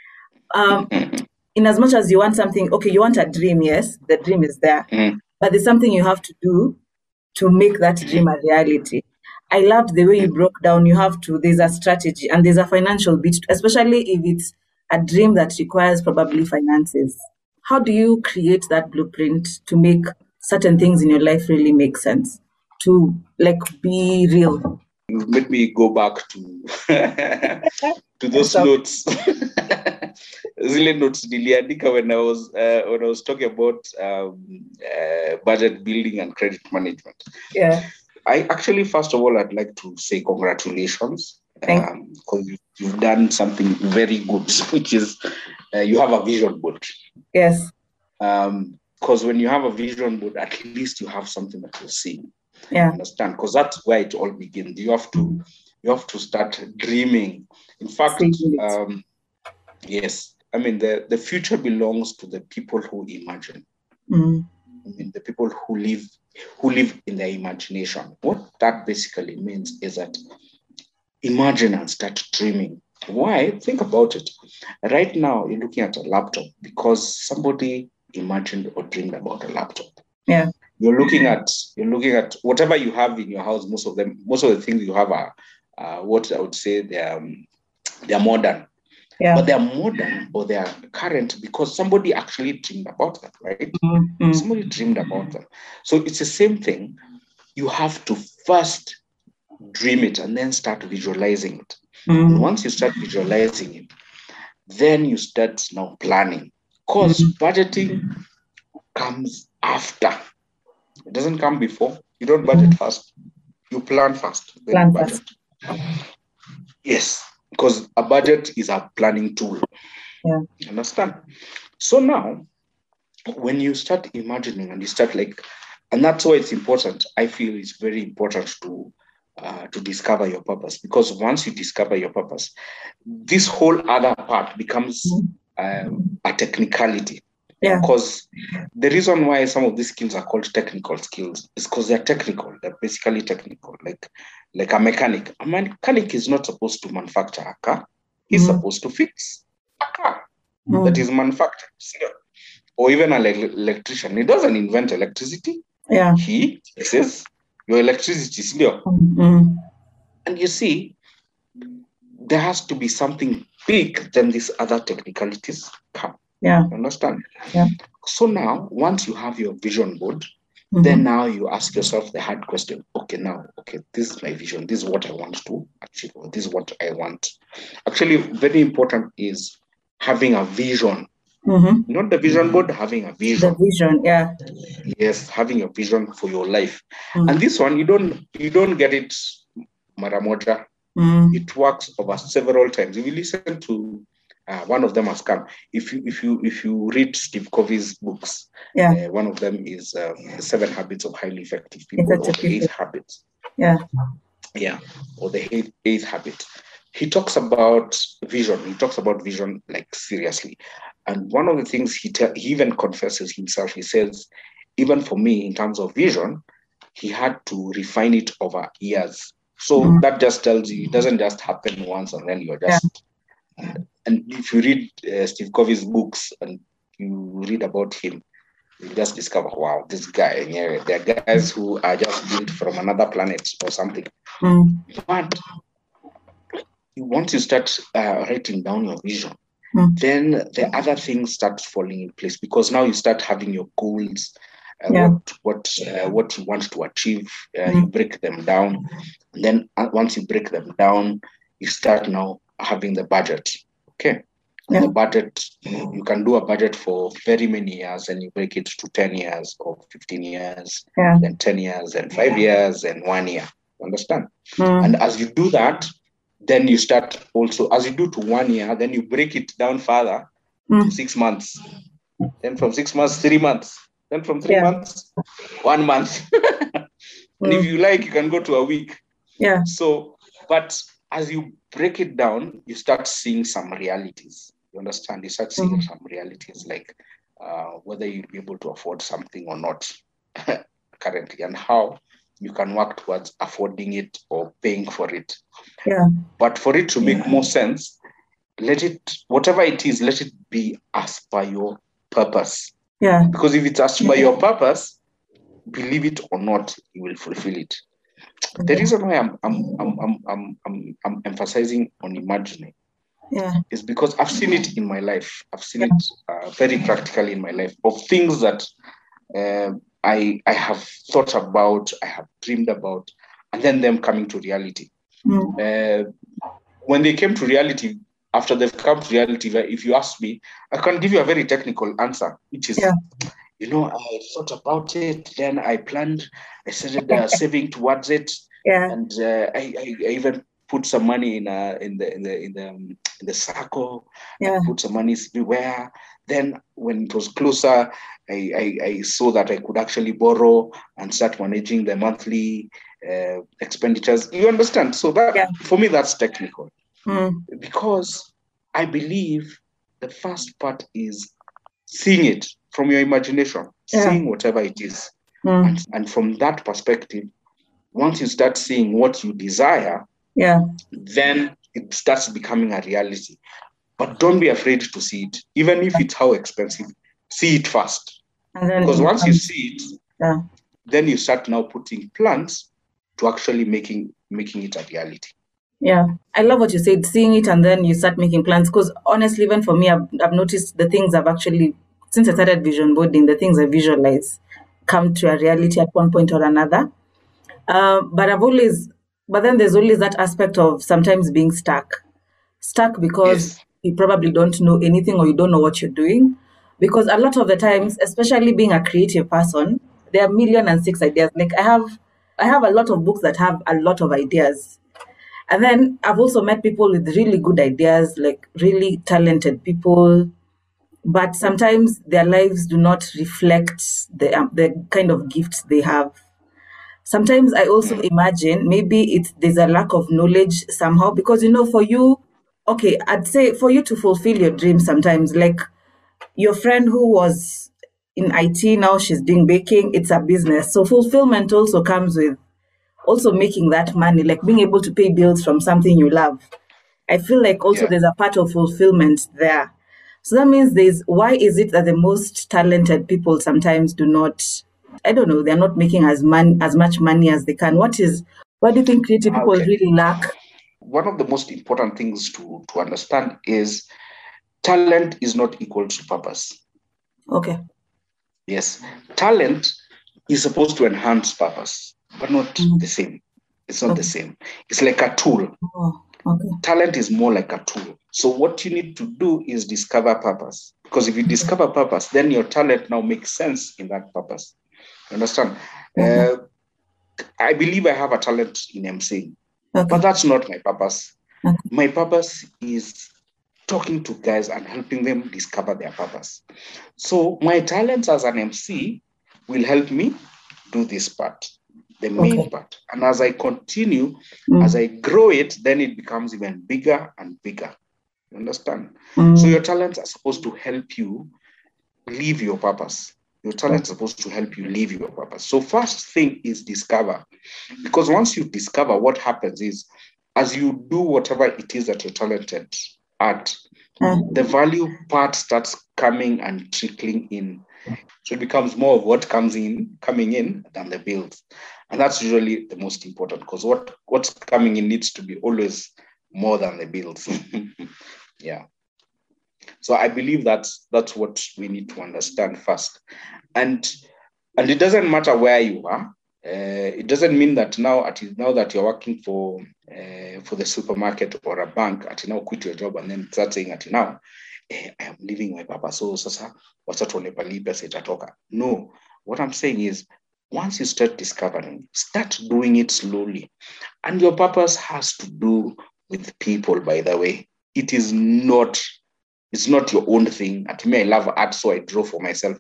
In as much as you want something, okay, you want a dream, yes, the dream is there, but there's something you have to do to make that dream a reality. I loved the way you broke down. There's a strategy and there's a financial bit, especially if it's a dream that requires probably finances. How do you create that blueprint to make certain things in your life really make sense, to be real? You've made me go back to to those notes. Zile notes niliandika when I was talking about budget building and credit management. Yeah. I actually, first of all, I'd like to say congratulations, because you've done something very good, which is you have a vision board. Yes. Because when you have a vision board, at least you have something that you're seeing. Yeah. Understand? Because that's where it all begins. You have to start dreaming. In fact, yes. I mean, the future belongs to the people who imagine. I mean, the people who live in their imagination. What that basically means is that imagine and start dreaming. Why? Think about it. Right now, you're looking at a laptop because somebody imagined or dreamed about a laptop. Yeah. You're looking at whatever you have in your house. Most of the things you have are what I would say they're modern. Yeah. But they're modern or they are current because somebody actually dreamed about them, right? Somebody dreamed about them. So it's the same thing. You have to first dream it and then start visualizing it. And once you start visualizing it, then you start now planning. Because budgeting comes after. It doesn't come before. You don't budget first. You plan first. Then you budget. Yes. Because a budget is a planning tool. Yeah. You understand? So now, when you start imagining and you start and that's why it's important. I feel it's very important to discover your purpose, because once you discover your purpose, this whole other part becomes a technicality. Yeah. Because the reason why some of these skills are called technical skills is because they're technical. They're basically technical, like a mechanic. A mechanic is not supposed to manufacture a car. He's supposed to fix a car that is manufactured. or even an electrician, he doesn't invent electricity. Yeah. He says, your electricity is here. Mm-hmm. And you see, there has to be something big than these other technicalities come. Yeah. Understand? Yeah. So now, once you have your vision board, Mm-hmm. then now you ask yourself the hard question. Okay, this is my vision. This is what I want to achieve. Or this is what I want. Actually, very important is having a vision. Mm-hmm. Not the vision board, having a vision. The vision, yeah. Yes, having a vision for your life. And this one, you don't get it maramoja. It works over several times. If you listen to one of them has come. If you read Steve Covey's books, yeah, one of them is The 7 Habits of Highly Effective People, or the 8th Habit. Yeah, or the 8th Habit. He talks about vision. He talks about vision like seriously. And one of the things he even confesses himself. He says, even for me, in terms of vision, he had to refine it over years. So that just tells you it doesn't just happen once and then you're just. Yeah. And if you read Steve Covey's books and you read about him, you just discover, wow, this guy. Yeah, there are guys who are just built from another planet or something. But once you start writing down your vision, then the other things start falling in place, because now you start having your goals, what you want to achieve. You break them down. And then once you break them down, you start now having the budget. Okay. And the budget, you can do a budget for very many years, and you break it to 10 years or 15 years, then 10 years, and 5 years, and 1 year. Understand? And as you do that, then you start also, as you do to 1 year, then you break it down further to 6 months. Then from 6 months, 3 months. Then from 3 months, 1 month. And if you like, you can go to a week. Yeah. So, but as you break it down, you start seeing some realities. You understand? You start seeing some realities, like whether you'll be able to afford something or not currently, and how you can work towards affording it or paying for it. Yeah. But for it to make more sense, whatever it is, let it be as per your purpose. Yeah. Because if it's as per your purpose, believe it or not, you will fulfill it. The reason why I'm emphasizing on imagining is because I've seen it in my life. I've seen it very practically in my life, of things that I have thought about, I have dreamed about, and then them coming to reality. When they came to reality, after they've come to reality, if you ask me, I can give you a very technical answer, which is, I thought about it, then I planned, I started saving towards it, and I even put some money in the circle, put some money everywhere. Then when it was closer, I saw that I could actually borrow and start managing the monthly expenditures. You understand? So that for me, that's technical, because I believe the first part is seeing it from your imagination, seeing whatever it is. And from that perspective, once you start seeing what you desire, then it starts becoming a reality. But don't be afraid to see it, even if it's how expensive. See it first. Because once you see it, then you start now putting plans to actually making it a reality. Yeah, I love what you said, seeing it and then you start making plans. Because honestly, even for me, I've noticed the things I've actually, since I started vision boarding, the things I visualize come to a reality at one point or another. But then there's always that aspect of sometimes being stuck because you probably don't know anything or you don't know what you're doing. Because a lot of the times, especially being a creative person, there are 1,000,006 ideas. Like I have a lot of books that have a lot of ideas. And then I've also met people with really good ideas, like really talented people, but sometimes their lives do not reflect the kind of gifts they have. Sometimes I also imagine maybe there's a lack of knowledge somehow, because for you, okay, I'd say for you to fulfill your dreams sometimes, like your friend who was in IT, now she's doing baking, it's a business. So fulfillment also comes with also making that money, like being able to pay bills from something you love. I feel like also there's a part of fulfillment there. So that means why is it that the most talented people sometimes do not, I don't know, they're not making as much money as they can? What do you think creative people really lack? One of the most important things to understand is talent is not equal to purpose. Okay. Yes. Talent is supposed to enhance purpose, but not the same. It's not the same. It's like a tool. Oh, okay. Talent is more like a tool. So what you need to do is discover purpose. Because if you discover purpose, then your talent now makes sense in that purpose. You understand? I believe I have a talent in emceeing, but that's not my purpose. My purpose is talking to guys and helping them discover their purpose. So my talents as an MC will help me do this part, the main part. And as I continue, as I grow it, then it becomes even bigger and bigger. You understand? So your talents are supposed to help you live your purpose. Your talent is supposed to help you live your purpose. So first thing is discover. Because once you discover, what happens is, as you do whatever it is that you're talented at, the value part starts coming and trickling in. So it becomes more of what coming in than the bills. And that's usually the most important, because what's coming in needs to be always more than the bills. Yeah. So I believe that's what we need to understand first. And it doesn't matter where you are. It doesn't mean that now that you're working for the supermarket or a bank, now quit your job and then start saying now, I am living my purpose. So sasa wacha tuonepalipe itatoka. No, what I'm saying is, once you start discovering, start doing it slowly. And your purpose has to do with people, by the way. It's not your own thing. At me, I love art, so I draw for myself.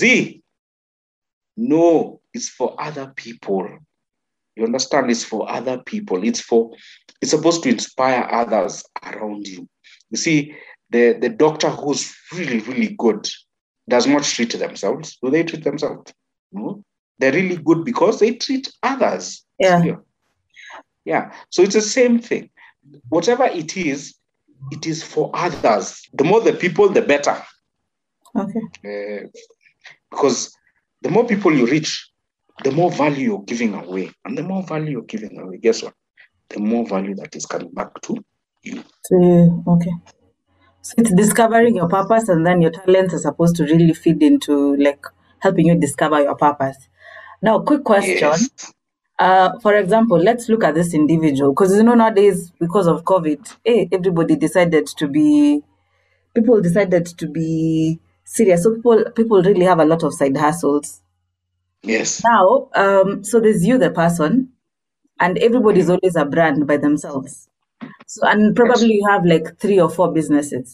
No, it's for other people. You understand? It's for other people. It's supposed to inspire others around you. You see, the doctor who's really, really good does not treat themselves. Do they treat themselves? No. They're really good because they treat others. Yeah. Yeah. So it's the same thing. Whatever it is for others. The more the people, the better. Okay. Because the more people you reach, the more value you're giving away. And the more value you're giving away, guess what? The more value that is coming back to you. Okay. So it's discovering your purpose, and then your talents are supposed to really feed into like helping you discover your purpose. Now, quick question. Yes. For example, let's look at this individual, because nowadays, because of COVID, everybody decided to be serious. So people really have a lot of side hustles. Yes. Now, so there's you, the person, and everybody's always a brand by themselves. So, and probably you have like 3 or 4 businesses.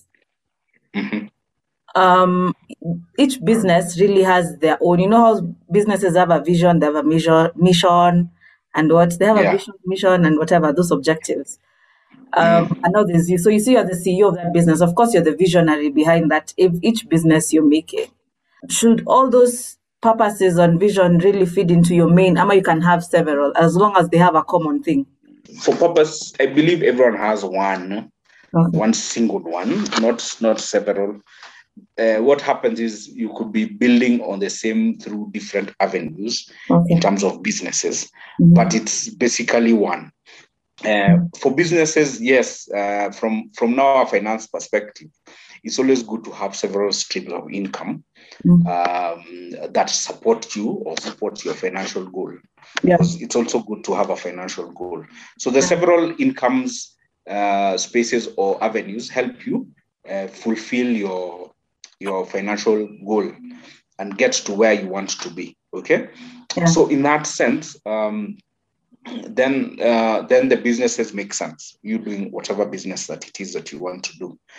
Each business really has their own. You know how businesses have a vision, they have a mission, and what they have a vision, mission, and whatever those objectives. And now there's you. So you see, you're the CEO of that business. Of course, you're the visionary behind that. If each business you're making, should all those purposes and vision really feed into your main? Ama you can have several as long as they have a common thing. For purpose, I believe everyone has one single one, not several. What happens is you could be building on the same through different avenues in terms of businesses, but it's basically one. For businesses, yes, from now a finance perspective, it's always good to have several streams of income that support you or support your financial goal. Because it's also good to have a financial goal. So the several incomes, spaces or avenues help you fulfill your financial goal and get to where you want to be. Okay. So in that sense, then the businesses make sense. You doing whatever business that it is that you want to do.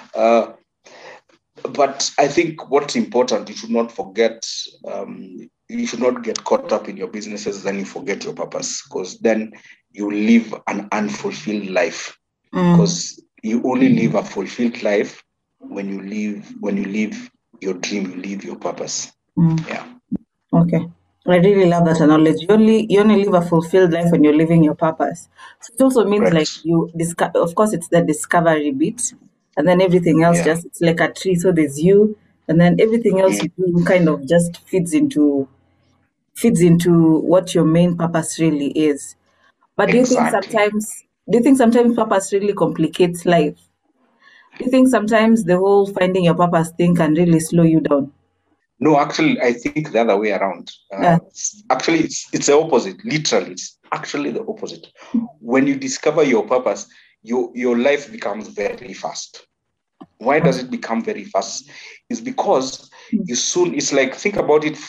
But I think what's important, you should not forget, you should not get caught up in your businesses, then you forget your purpose, because then you live an unfulfilled life. Because you only live a fulfilled life when you live your dream, you live your purpose. Yeah. Okay. I really love that analogy. You only live a fulfilled life when you're living your purpose. So it also means like you of course it's the discovery bit. and then everything else Yeah. just, it's like a tree. So there's you, and then everything else you do kind of just feeds into what your main purpose really is. But Exactly. do you think sometimes purpose really complicates life? Do you think sometimes the whole finding your purpose thing can really slow you down? No, actually, I think the other way around. Yeah. It's the opposite. Literally, it's actually the opposite. When you discover your purpose, your life becomes very fast. Why does it become very fast? It's because it's like, think about it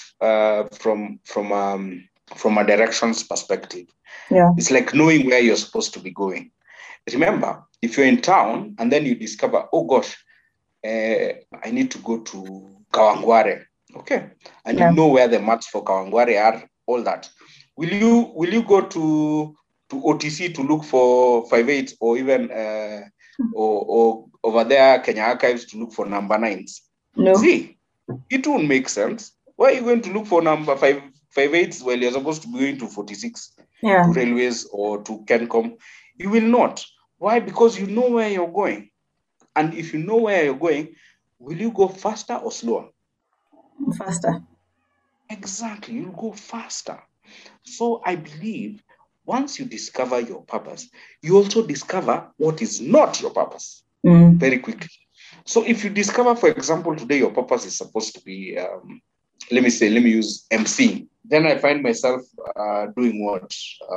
from a directions perspective. Yeah. It's like knowing where you're supposed to be going. Remember, if you're in town and then you discover, oh gosh, I need to go to Kawangware, okay, and you Yeah. know where the maps for Kawangware are, all that. Will you go to OTC to look for 58, or even or over there Kenya Archives to look for number 9s? No. See, it won't make sense. Why are you going to look for number 58s while you're supposed to be going to 46, Yeah. to railways or to Kencom? You will not. Why? Because you know where you're going. And if you know where you're going, will you go faster or slower? Faster. Exactly, you'll go faster. So I believe once you discover your purpose, you also discover what is not your purpose very quickly. So if you discover, for example, today your purpose is supposed to be, let me use MC. Then I find myself doing what?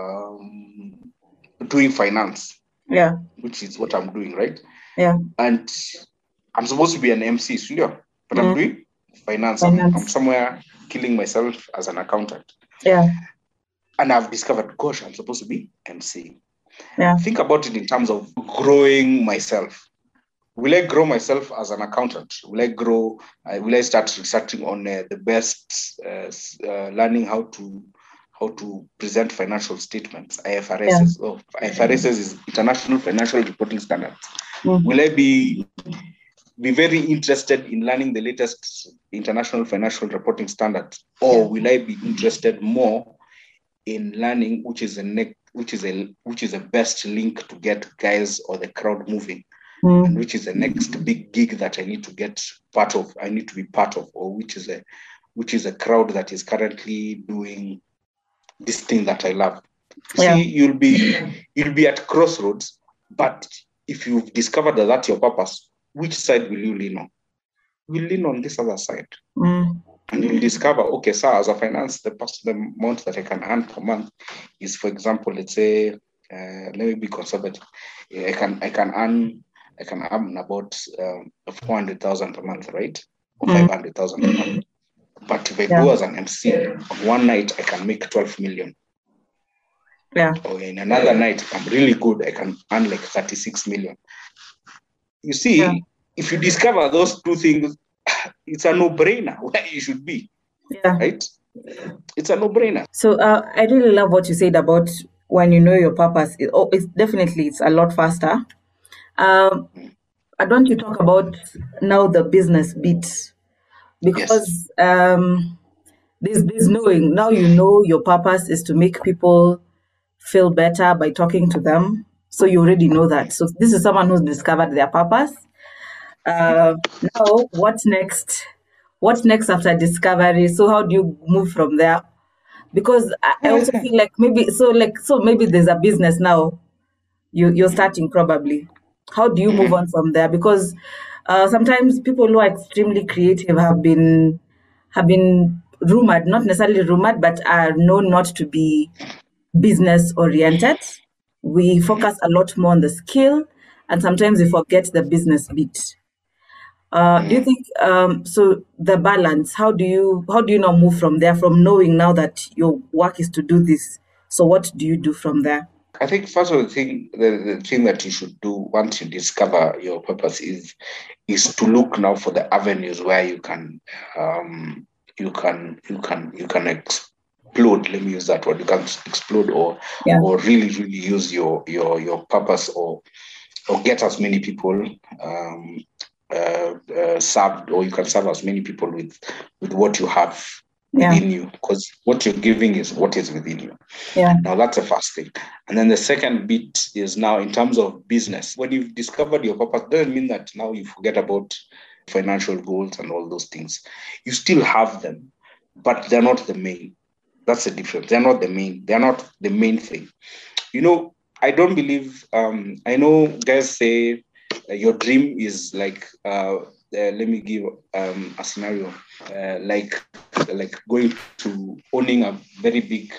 Doing finance. Yeah. Which is what I'm doing, right? Yeah. And I'm supposed to be an MC, sure, but I'm doing finance. I'm Finance. somewhere killing myself as an accountant. Yeah. And I've discovered, gosh, I'm supposed to be MC. Yeah. Think about it in terms of growing myself. Will I grow myself as an accountant? Will I grow? Will I start researching on the best, learning how to present financial statements, Yeah. IFRSs? Oh, IFRSs is International Financial Reporting Standards. Mm. Will I be very interested in learning the latest international financial reporting standards, or will I be interested more in learning which is a best link to get guys or the crowd moving, and which is the next big gig that I need to get part of, I need to be part of, or which is a crowd that is currently doing this thing that I love. Yeah. See, you'll be at crossroads, but if you've discovered that that's your purpose, which side will you lean on? You lean on this other side. And you'll discover, okay, so as a finance, the amount that I can earn per month is, for example, let's say, let me be conservative. I can earn about 400,000 a month, right? Or 500,000 a month. But if I go as an MC, one night I can make 12 million. Yeah. Or in another night, if I'm really good, I can earn like 36 million. You see, if you discover those two things, it's a no-brainer where you should be. Yeah. Right? It's a no-brainer. So I really love what you said about when you know your purpose. It's a lot faster. I want to talk about now the business bit, because there's knowing. Now you know your purpose is to make people feel better by talking to them. So you already know that. So this is someone who's discovered their purpose. Now, what's next? What's next after discovery? So how do you move from there? Because I also feel like maybe there's a business now you're starting probably. How do you move on from there? Because sometimes people who are extremely creative have been rumored, not necessarily rumored, but are known not to be business oriented. We focus a lot more on the skill, and sometimes we forget the business bit. Do you think so? The balance. How do you now move from there? From knowing now that your work is to do this, so what do you do from there? I think first of the thing that you should do once you discover your purpose is to look now for the avenues where you can explode. Let me use that word. You can explode Yeah. or really use your purpose, or get as many people served, or you can serve as many people with what you have. within you, because what you're giving is what is within you. Now that's the first thing. And then the second bit is now in terms of business. When you've discovered your purpose, it doesn't mean that now you forget about financial goals and all those things. You still have them, but they're not the main. That's the difference. They're not the main. They're not the main thing. I don't believe, I know guys say your dream is like, let me give a scenario, like going to owning a very big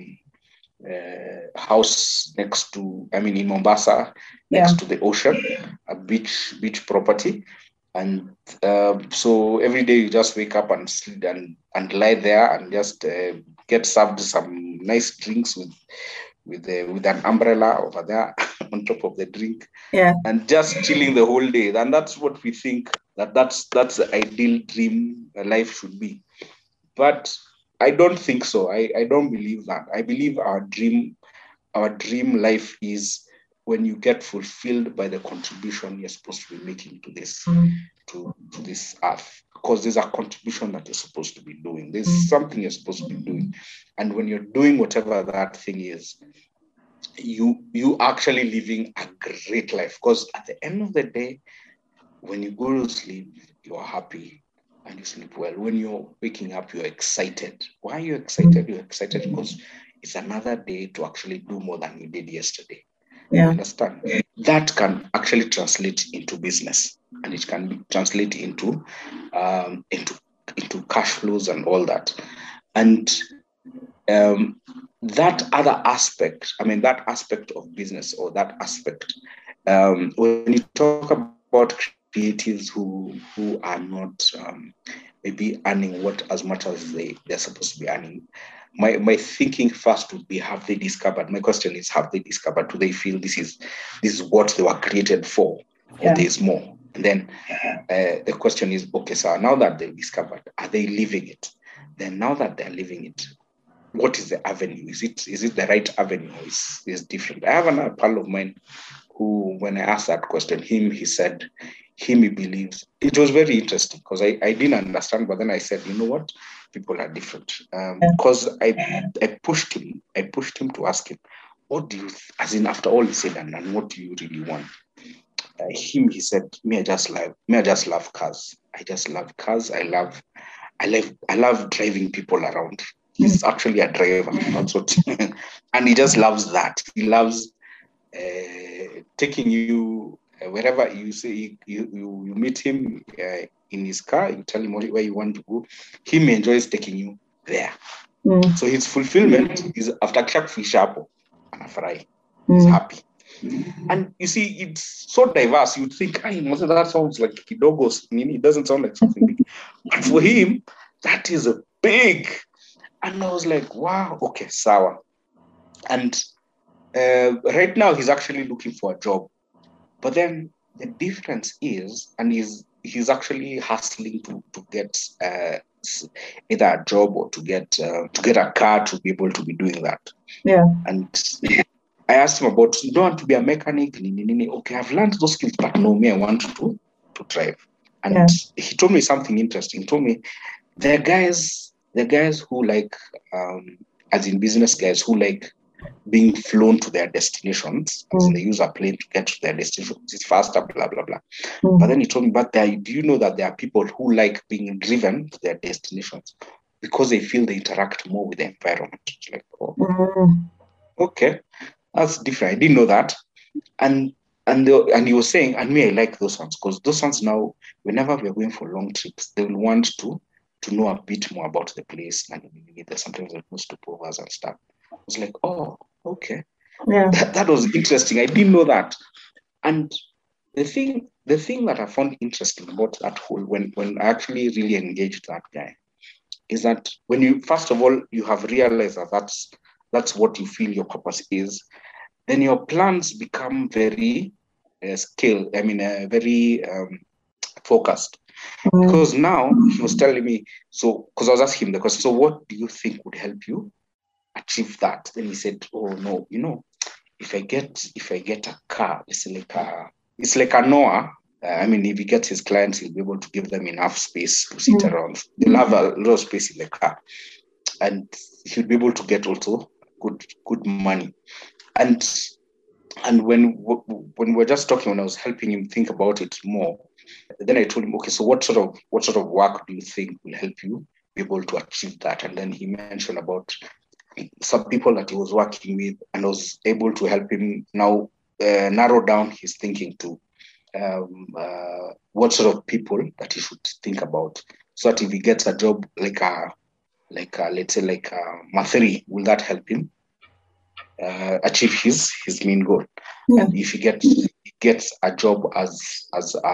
house in Mombasa, next to the ocean, a beach property. And so every day you just wake up and sleep and lie there and just get served some nice drinks with an umbrella over there on top of the drink, and just chilling the whole day. And that's what we think that's the ideal dream life should be. But I don't think so. I don't believe that. I believe our dream life is when you get fulfilled by the contribution you're supposed to be making to this to this earth, because there's a contribution that you're supposed to be doing. There's something you're supposed to be doing, and when you're doing whatever that thing is, you actually living a great life. Because at the end of the day, when you go to sleep, you're happy and you sleep well. When you're waking up, you're excited. Why are you excited? You're excited because it's another day to actually do more than you did yesterday. You understand? That can actually translate into business, and it can translate into cash flows and all that. And that other aspect, that aspect of business, or that aspect, when you talk about creatives who are not maybe earning as much as they're supposed to be earning, my thinking first would be, have they discovered? My question is, have they discovered? Do they feel this is what they were created for, or there's more? And then the question is, okay, so now that they've discovered, are they living it? Then now that they're living it, what is the avenue? Is it the right avenue? Is different? I have another pal of mine who, when I asked that question, he said he believes. It was very interesting because I didn't understand, but then I said, you know what? People are different. Because I pushed him to ask him, what do you, as in after all he said, and what do you really want? He said, I just love cars. I just love cars. I love driving people around. He's actually a driver, and he just loves that. He loves taking you wherever you say you meet him in his car. You tell him where you want to go. He enjoys taking you there. So his fulfillment is after Fish Apple and a fry. He's happy. And you see, it's so diverse. You'd think, that sounds like Kidogos. It doesn't sound like something big. But for him, that is a big. And I was like, wow, okay, sour. And right now, he's actually looking for a job. But then the difference is, and he's actually hustling to get either a job or to get a car to be able to be doing that. Yeah. And I asked him about, you don't want to be a mechanic? Okay, I've learned those skills, but no, I want to drive. And he told me something interesting. He told me the guys who like, as in business guys who like being flown to their destinations, as in they use a plane to get to their destinations, it's faster, blah, blah, blah. But then he told me, do you know that there are people who like being driven to their destinations because they feel they interact more with the environment? It's like, okay, that's different. I didn't know that. And he was saying, and me, I like those ones, because those ones now, whenever we're going for long trips, they will want to know a bit more about the place, and sometimes they're close to povers and stuff. I was like, oh, okay. Yeah. That was interesting. I didn't know that. And the thing that I found interesting about that whole, when I actually really engaged that guy, is that when you, first of all, you have realized that that's what you feel your purpose is, then your plans become very very focused. Because now he was telling me, because I was asking him the question, so what do you think would help you achieve that? Then he said, oh no, if I get a car, it's like a Noah I mean, if he gets his clients, he'll be able to give them enough space to sit around. They'll have a lot of space in the car, and he'll be able to get also good money. And when we're just talking, when I was helping him think about it more, then I told him, okay, so what sort of work do you think will help you be able to achieve that? And then he mentioned about some people that he was working with, and I was able to help him now narrow down his thinking to what sort of people that he should think about, so that if he gets a job like let's say like Mathiri, will that help him achieve his main goal? Yeah. And if he gets a job as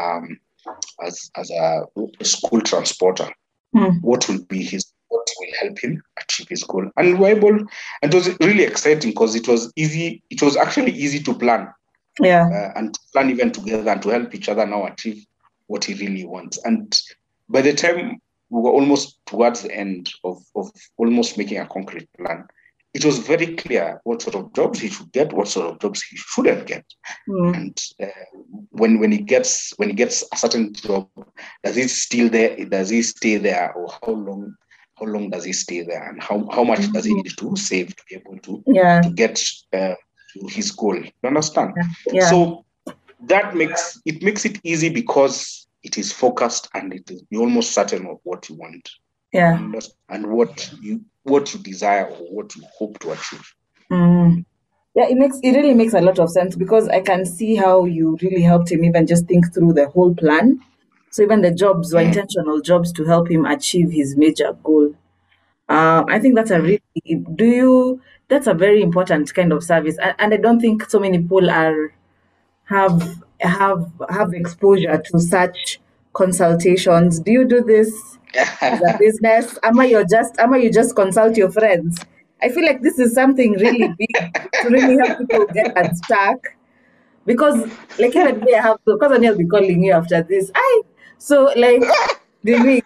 a school transporter, what will help him achieve his goal? And we're able, and it was really exciting because it was easy. It was actually easy to plan. Yeah. And to plan even together and to help each other now achieve what he really wants. And by the time we were almost towards the end of almost making a concrete plan, it was very clear what sort of jobs he should get, what sort of jobs he shouldn't get. And when he gets a certain job, does he stay there, or how long does he stay there, and how much does he need to save to be able to get his goal? You understand? Yeah. So that makes it easy because it is focused, and you're almost certain of what you want. Yeah. And what you desire or what you hope to achieve. Yeah, it really makes a lot of sense, because I can see how you really helped him even just think through the whole plan. So even the jobs were intentional jobs to help him achieve his major goal. I think that's that's a very important kind of service, and I don't think so many people have exposure to such consultations. Do you do this as a business? Ama you just consult your friends? I feel like this is something really big to really help people get unstuck. Because like even me, because I'll be calling you after this. So like the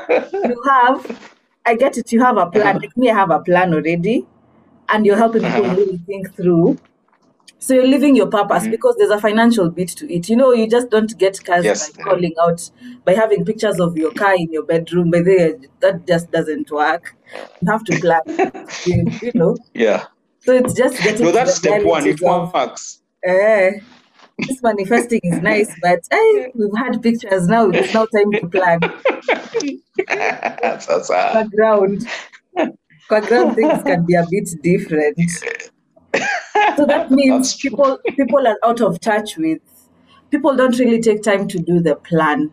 I get it, you have a plan. Like me, I have a plan already, and you're helping people really think through. So you're living your purpose, because there's a financial bit to it. You just don't get cars by calling out, by having pictures of your car in your bedroom. But that just doesn't work. You have to plan. Yeah. So it's just getting to the step one. It works. This manifesting is nice, but we've had pictures now. It's now time to plan. Background things can be a bit different. So that means people are out of touch with. People don't really take time to do the plan.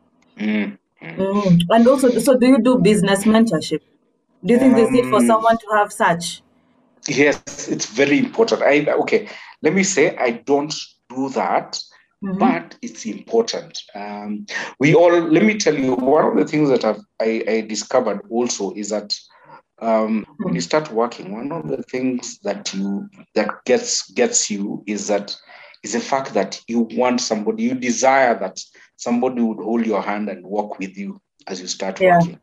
And also, so do you do business mentorship? Do you think there's need for someone to have such? Yes, it's very important. Let me say I don't do that, but it's important. Let me tell you, one of the things that I discovered also is that when you start working, one of the things that gets you is the fact that you want somebody, you desire that somebody would hold your hand and walk with you as you start working.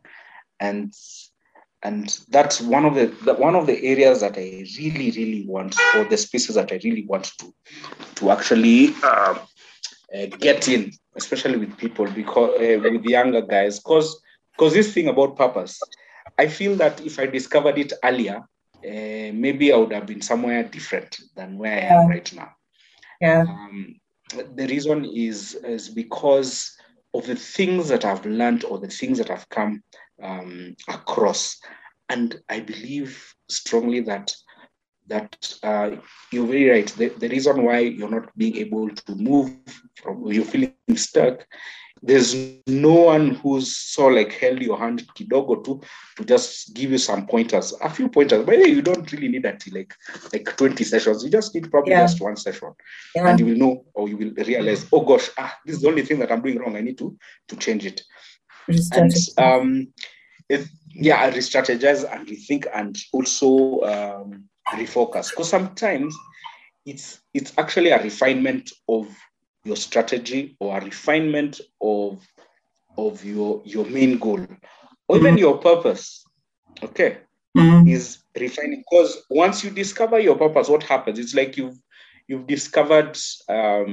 And that's one of the areas that I really, really want, or the spaces that I really want to actually get in, especially with people, because with younger guys, because this thing about purpose, I feel that if I discovered it earlier, maybe I would have been somewhere different than where I am right now. Yeah. The reason is because of the things that I've learned, or the things that I've come across. And I believe strongly that you're very right. The reason why you're not being able to move from, you're feeling stuck, there's no one who's so held your hand kidogo to just give you some pointers, a few pointers. But you don't really need that like 20 sessions. You just need probably just one session, and you will know, or you will realize, oh gosh, this is the only thing that I'm doing wrong. I need to change it. And re-strategize and rethink, and also refocus. Because sometimes it's actually a refinement of your strategy, or a refinement of your main goal, or even your purpose. Okay, is refining. Because once you discover your purpose, what happens? It's like you've discovered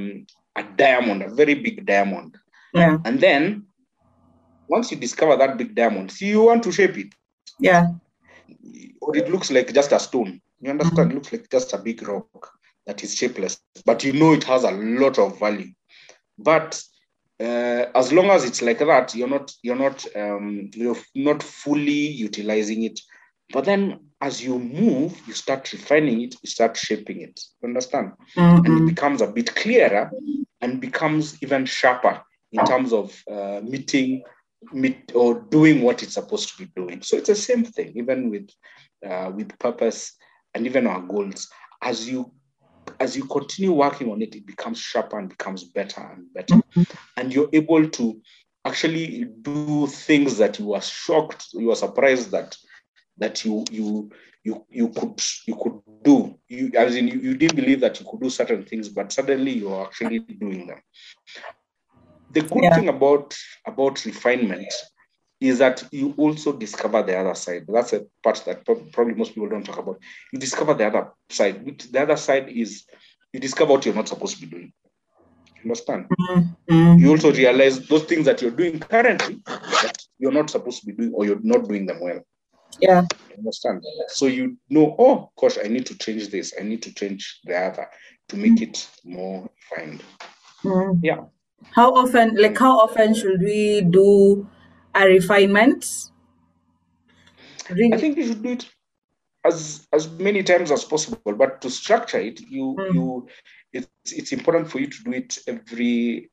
a diamond, a very big diamond. Yeah. And then once you discover that big diamond, see, you want to shape it. Yeah. Or it looks like just a stone. You understand? It looks like just a big rock that is shapeless, but you know it has a lot of value. But as long as it's like that, you're not fully utilizing it. But then as you move, you start refining it, you start shaping it. You understand? And it becomes a bit clearer and becomes even sharper in terms of meet or doing what it's supposed to be doing. So it's the same thing, even with purpose and even our goals. As you continue working on it, it becomes sharper and becomes better and better. And you're able to actually do things that you were shocked, you were surprised that you could do. You didn't believe that you could do certain things, but suddenly you're actually doing them. The good thing about refinement is that you also discover the other side. That's a part that probably most people don't talk about. You discover the other side. The other side is you discover what you're not supposed to be doing. Understand? You also realize those things that you're doing currently that you're not supposed to be doing, or you're not doing them well. Yeah. Understand? So you know, oh gosh, I need to change this. I need to change the other to make it more refined. Yeah. How often should we do a refinement? Really? I think you should do it as many times as possible, but to structure it, it's important for you to do it every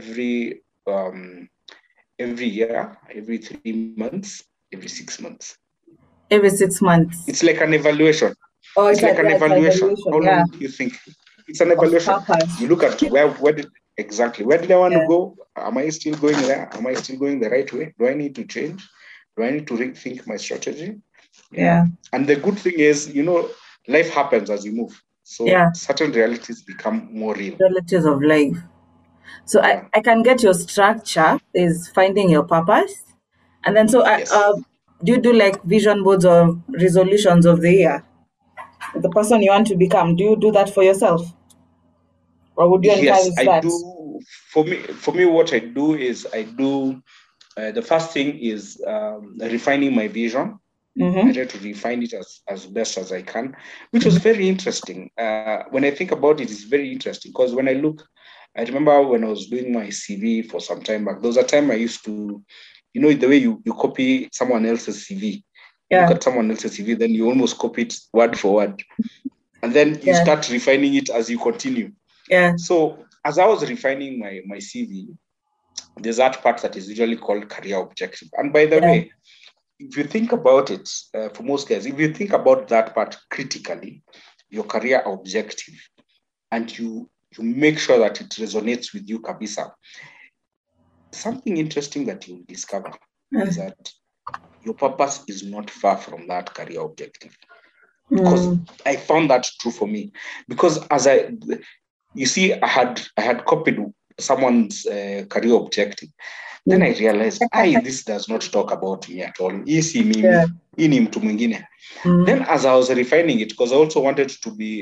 year, every 3 months, every 6 months. Every 6 months. It's like an evaluation. Oh, it's like an evaluation. How long do you think? It's an evaluation. You look at where did I want to go? Am I still going there? Am I still going the right way? Do I need to change? Do I need to rethink my strategy? Yeah. And the good thing is, life happens as you move. So certain realities become more real. Realities of life. So I can get your structure is finding your purpose. And then do you do like vision boards or resolutions of the year? The person you want to become, do you do that for yourself? Or would you encourage that? Yes, I do. For me, what I do is the first thing is refining my vision. I try to refine it as best as I can, which was very interesting. When I think about it, it's very interesting because when I remember when I was doing my CV for some time back, there was a time I used to, the way you copy someone else's CV. You look at someone else's CV, then you almost copy it word for word. And then you start refining it as you continue. Yeah. So as I was refining my CV, there's that part that is usually called career objective. And by the way, if you think about it, for most guys, if you think about that part critically, your career objective, and you make sure that it resonates with you, kabisa, something interesting that you'll discover is that your purpose is not far from that career objective. Because I found that true for me. Because you see, I had copied someone's career objective. Then I realized, this does not talk about me at all. Then as I was refining it, because I also wanted to be,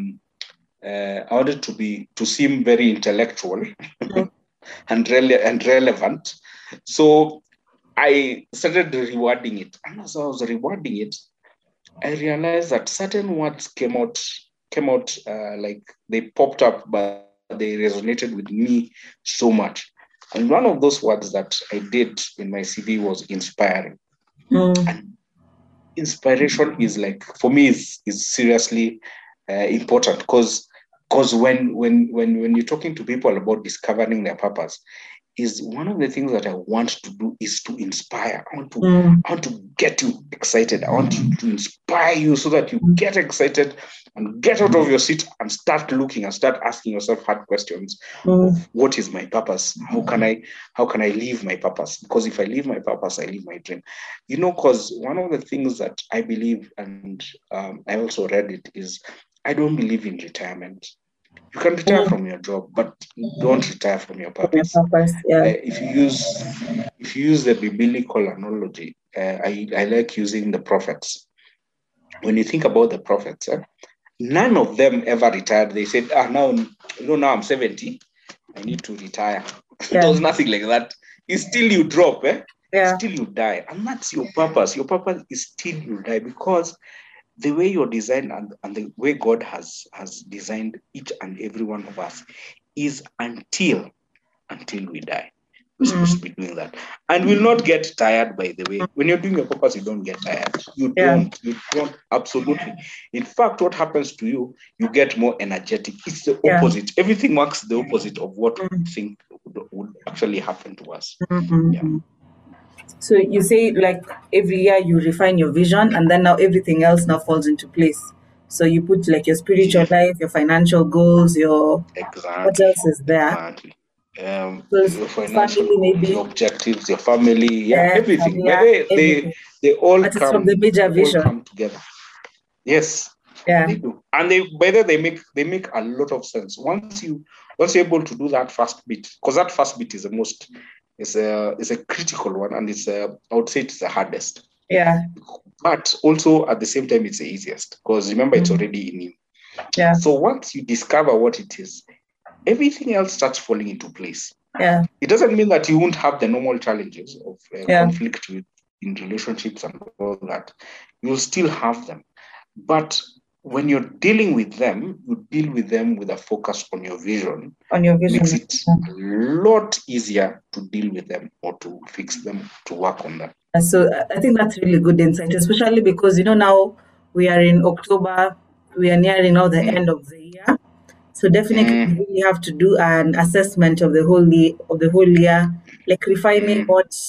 to seem very intellectual and relevant. So I started rewording it. And as I was rewording it, I realized that certain words came out like they popped up, but they resonated with me so much. And one of those words that I did in my CV was inspiring. And inspiration is like, for me, is seriously important because when you're talking to people about discovering their purpose, is one of the things that I want to do is to inspire. I want to get you excited. I want to inspire you so that you get excited and get out of your seat and start looking and start asking yourself hard questions of what is my purpose? How can I live my purpose? Because if I live my purpose, I live my dream. Because one of the things that I believe, and I also read it, is I don't believe in retirement. You can retire from your job, but don't retire from your purpose. If you use the biblical analogy, I like using the prophets. When you think about the prophets, none of them ever retired. They said, now I'm 70. I need to retire. Yeah. There was nothing like that. It's still you drop, Yeah. Still you die. And that's your purpose. Your purpose is still you die, because the way you're designed and the way God has designed each and every one of us is until we die. We're supposed to be doing that. And we'll not get tired, by the way. When you're doing your purpose, you don't get tired. You don't, absolutely. In fact, what happens to you, you get more energetic. It's the opposite. Everything works the opposite of what we think would actually happen to us. Yeah. So you say, like, every year you refine your vision, and then now everything else now falls into place. So you put like your spiritual life, your financial goals, your what else is there? Exactly. So Your financial family, goals, maybe. your objectives, your family, everything. Family, But everything. they all But it's come from the major vision. together. Yes. Yeah. They do. And they make a lot of sense. Once you're able to do that first bit, because that first bit is the most is a critical one, and I would say it's the hardest. Yeah. But also at the same time it's the easiest, because remember it's already in you. Yeah. So once you discover what it is, everything else starts falling into place. Yeah. It doesn't mean that you won't have the normal challenges of conflict in relationships and all that. You'll still have them. But when you're dealing with them, you deal with them with a focus on your vision. Makes it a lot easier to deal with them, or to fix them, to work on them. So I think that's really good insight, especially because, now we are in October, we are nearing now the end of the year. So definitely we really have to do an assessment of the whole year, like refining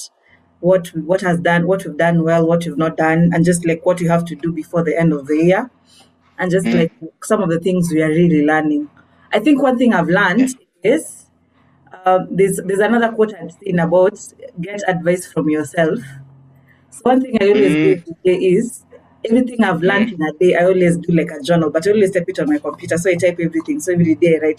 what has done, what we've done well, what we've not done, and just like what you have to do before the end of the year, and just like some of the things we are really learning. I think one thing I've learned is there's another quote I've seen about get advice from yourself. So one thing I always do every day is everything I've learned in a day, I always do like a journal, but I always type it on my computer. So I type everything. So every day I write.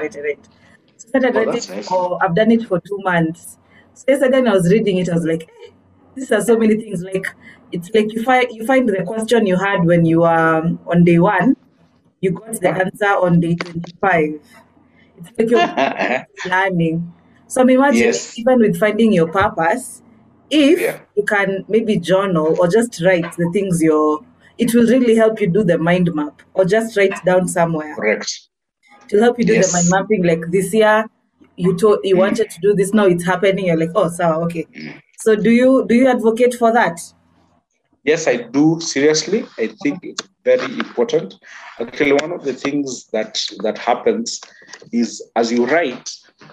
So started writing I've done it for 2 months. So yesterday when I was reading it, I was like, hey, these are so many things. Like, it's like you find the question you had when you were on day 1, you got the answer on day 25. It's like you're learning. So I'm imagining even with finding your purpose, if you can maybe journal or just write the things it will really help you do the mind map, or just write down somewhere. Correct. To help you do the mind mapping, like this year you wanted to do this, now it's happening, you're like, oh, so okay. So do you advocate for that? Yes, I do. Seriously, I think it's very important. Actually, one of the things that happens is as you write,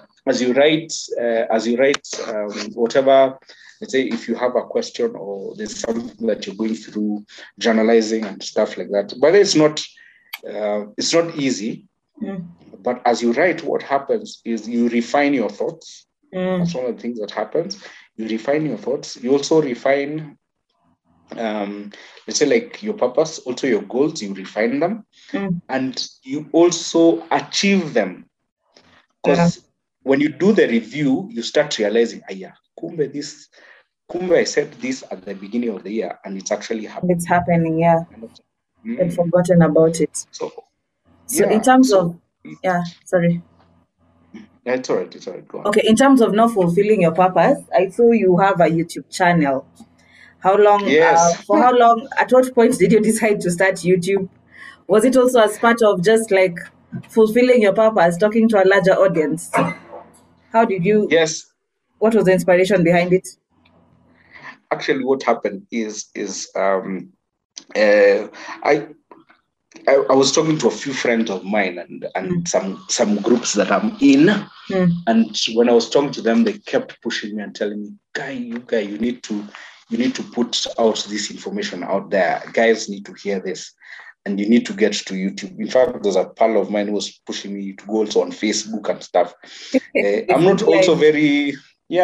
whatever. Let's say if you have a question or there's something that you're going through, journalizing and stuff like that. But it's not easy. But as you write, what happens is you refine your thoughts. That's one of the things that happens. You refine your thoughts. You also refine, let's say, like your purpose, also your goals. You refine them, and you also achieve them. Because when you do the review, you start realizing, kumbe I said this at the beginning of the year, and it's actually happening. It's happening, yeah. I'd forgotten about it. So in terms of, sorry. It's all right. Go on. Okay, in terms of not fulfilling your purpose, I saw you have a YouTube channel. How long? Yes. For how long? At what point did you decide to start YouTube? Was it also as part of just like fulfilling your purpose, talking to a larger audience? How did you? Yes. What was the inspiration behind it? Actually, what happened is I was talking to a few friends of mine and some groups that I'm in, and when I was talking to them, they kept pushing me and telling me, you need to put out this information out there. Guys need to hear this, and you need to get to YouTube. In fact, there's a pal of mine who was pushing me to go also on Facebook and stuff. I'm not also very,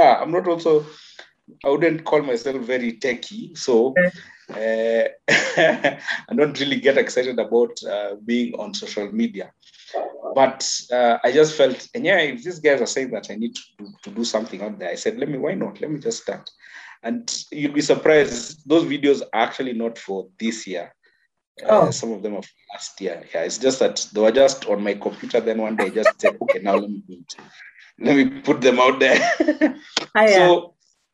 I wouldn't call myself very techie, so I don't really get excited about being on social media. But I just felt, and if these guys are saying that I need to do something out there, I said, why not? Let me just start. And you'll be surprised, those videos are actually not for this year. Some of them are last year. Yeah, it's just that they were just on my computer. Then one day I just said, okay, now let me do it. Let me put them out there. So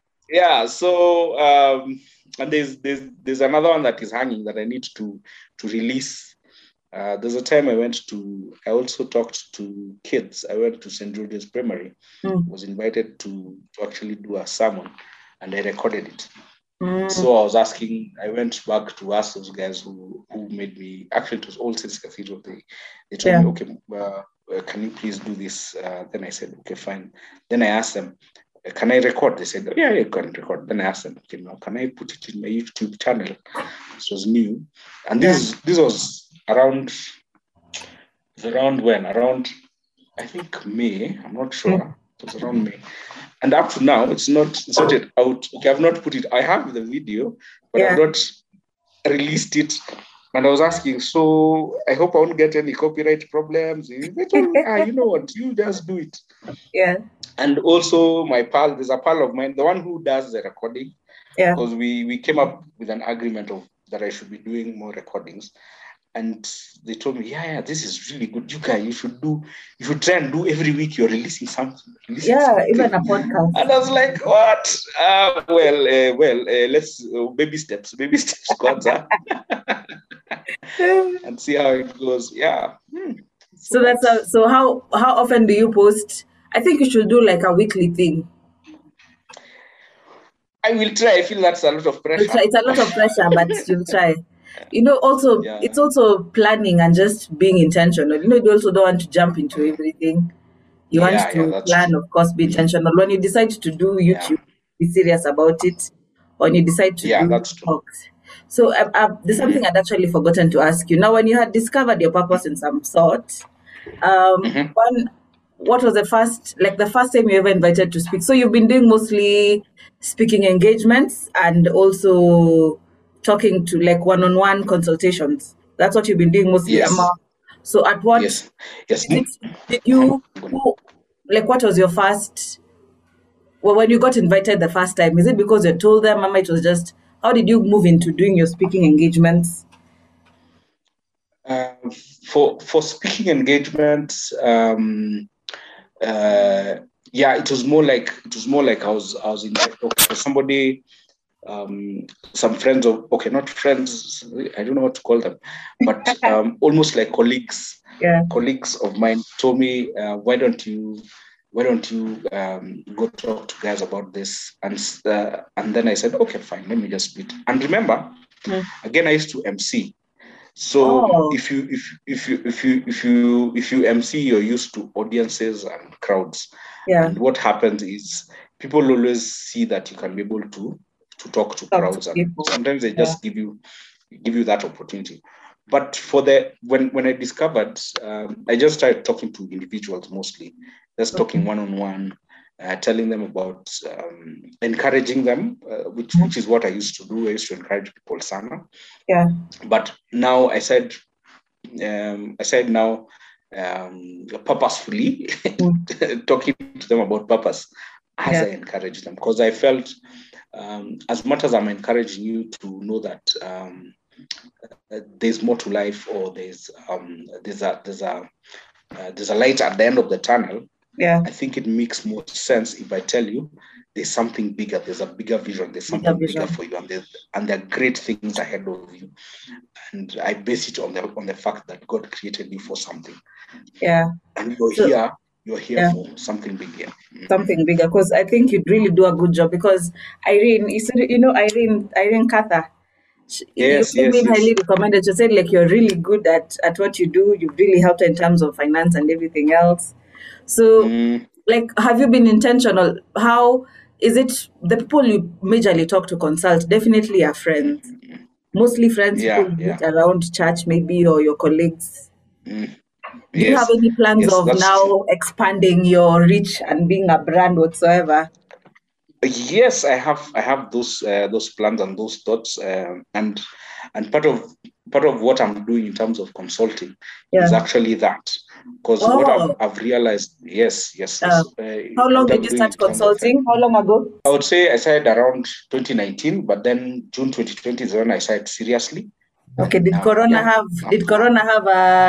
and there's another one that is hanging that I need to release. There's a time I also talked to kids. I went to St. George's Primary, was invited to actually do a sermon, and I recorded it. So I went back to ask those guys who made me, actually it was All Saints Cathedral. They told me, okay, can you please do this? Then I said, okay, fine. Then I asked them, can I record? They said, yeah, you can record. Then I asked them, okay, now can I put it in my YouTube channel? This was new. And this was around when? Around, I think May. I'm not sure. It was around May. And up to now, it's not yet out. Okay, I've not put it. I have the video, but I've not released it. And I was asking, so I hope I won't get any copyright problems. They told me, you know what, you just do it. Yeah. And also my pal, there's a pal of mine, the one who does the recording. Yeah. Because we came up with an agreement that I should be doing more recordings. And they told me, yeah, this is really good. You should try and do every week you're releasing something. Even a podcast. And I was like, what? Let's baby steps, Kwanzaa. And see how it goes. Yeah. So how often do you post? I think you should do like a weekly thing. I will try. I feel that's a lot of pressure. It's a lot of pressure, but you'll try. It's also planning and just being intentional. You also don't want to jump into everything. You want to plan, true. Of course, be intentional. When you decide to do YouTube, be serious about it. When you decide to do talks. So there's something I'd actually forgotten to ask you. Now, when you had discovered your purpose in some sort, what was the first time you ever invited to speak? So you've been doing mostly speaking engagements and also talking to like one-on-one consultations. That's what you've been doing mostly. Yes. So at what? Yes. Did you? What was your first? Well, when you got invited the first time, is it because you told them, Mama? It was just. How did you move into doing your speaking engagements? For speaking engagements, it was more like I was invited for somebody. Some friends not friends, I don't know what to call them, but almost like colleagues. Colleagues of mine told me, why don't you go talk to guys about this? And then I said, okay, fine, let me just speak. And remember, again, I used to MC. So if you MC, you're used to audiences and crowds. And what happens is people always see that you can be able to talk to crowds, and sometimes they just give you that opportunity. But when I discovered, I just started talking to individuals mostly, just talking one-on-one, telling them about, encouraging them, which is what I used to do. I used to encourage people, Sana. Yeah. But now I said purposefully, talking to them about purpose as I encourage them, because I felt, as much as I'm encouraging you to know that there's more to life, or there's a light at the end of the tunnel. I think it makes more sense if I tell you there's something bigger, there's a bigger vision, there's something bigger for you, and there are great things ahead of you. And I base it on the fact that God created you for something. And you're here for something bigger. Something bigger, because I think you'd really do a good job. Because Irene Katha, you've been highly recommended. She said you're really good at what you do. You've really helped in terms of finance and everything else. So have you been intentional? How is it the people you majorly talk to, consult, definitely are friends, mostly friends people meet around church maybe, or your colleagues? Do you have any plans of now expanding your reach and being a brand whatsoever? Yes, I have those plans and those thoughts, and part of what I'm doing in terms of consulting is actually that, because what I've realized, how long did you start consulting? How long ago? I would say I started around 2019, but then June 2020 is when I started seriously. Okay, did Corona have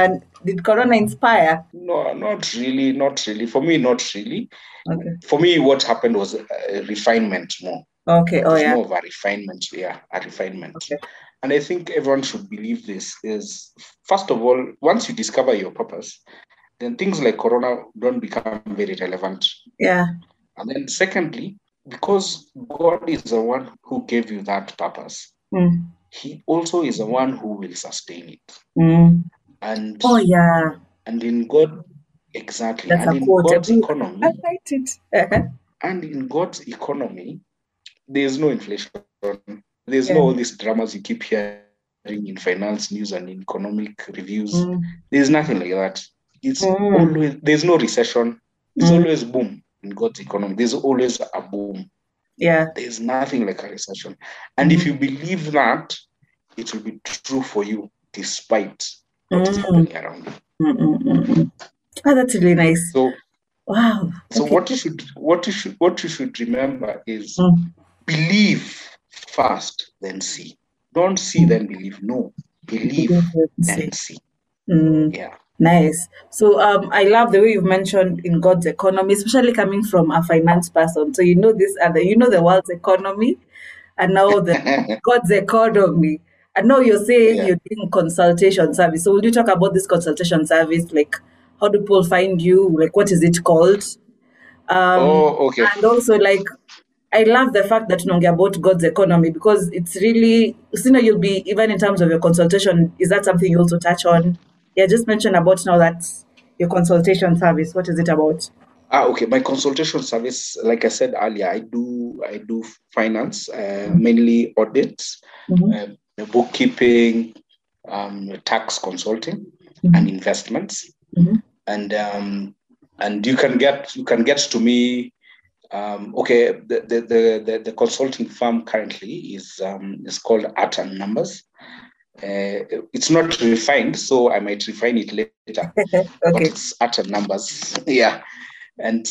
Did Corona inspire? No, not really. Not really. For me, not really. Okay. For me, what happened was a refinement more. Okay. It Oh, was yeah. more of a refinement. Yeah, a refinement. Okay. And I think everyone should believe this is, first of all, once you discover your purpose, then things like Corona don't become very relevant. Yeah. And then secondly, because God is the one who gave you that purpose, He also is the one who will sustain it. And oh, yeah. And in God, exactly. That's and a in quote. God's economy, I liked it. and in God's economy, there's no inflation. There's no all these dramas you keep hearing in finance news and in economic reviews. There's nothing like that. It's always, there's no recession. There's always boom in God's economy. There's always a boom. Yeah. There's nothing like a recession. And if you believe that, it will be true for you despite what is happening around you. Oh, that's really nice. So, wow. So what you should remember is believe first, then see. Don't see, then believe. No, believe then see. Yeah. Nice. So I love the way you've mentioned in God's economy, especially coming from a finance person. So you know this other, you know the world's economy, and now the God's economy. And now you're saying you're doing consultation service. So will you talk about this consultation service? Like, how do people find you? Like, what is it called? Okay. And also, like, I love the fact that you know about God's economy, because it's really, you know, you'll be, even in terms of your consultation, is that something you also touch on? Yeah, just mention about now that your consultation service. What is it about? Okay. My consultation service, like I said earlier, I do finance, mainly audits, bookkeeping, tax consulting, and investments. And you can get to me. Okay, the consulting firm currently is called Art and Numbers. It's not refined, so I might refine it later. Okay. But it's Art and Numbers. Yeah. And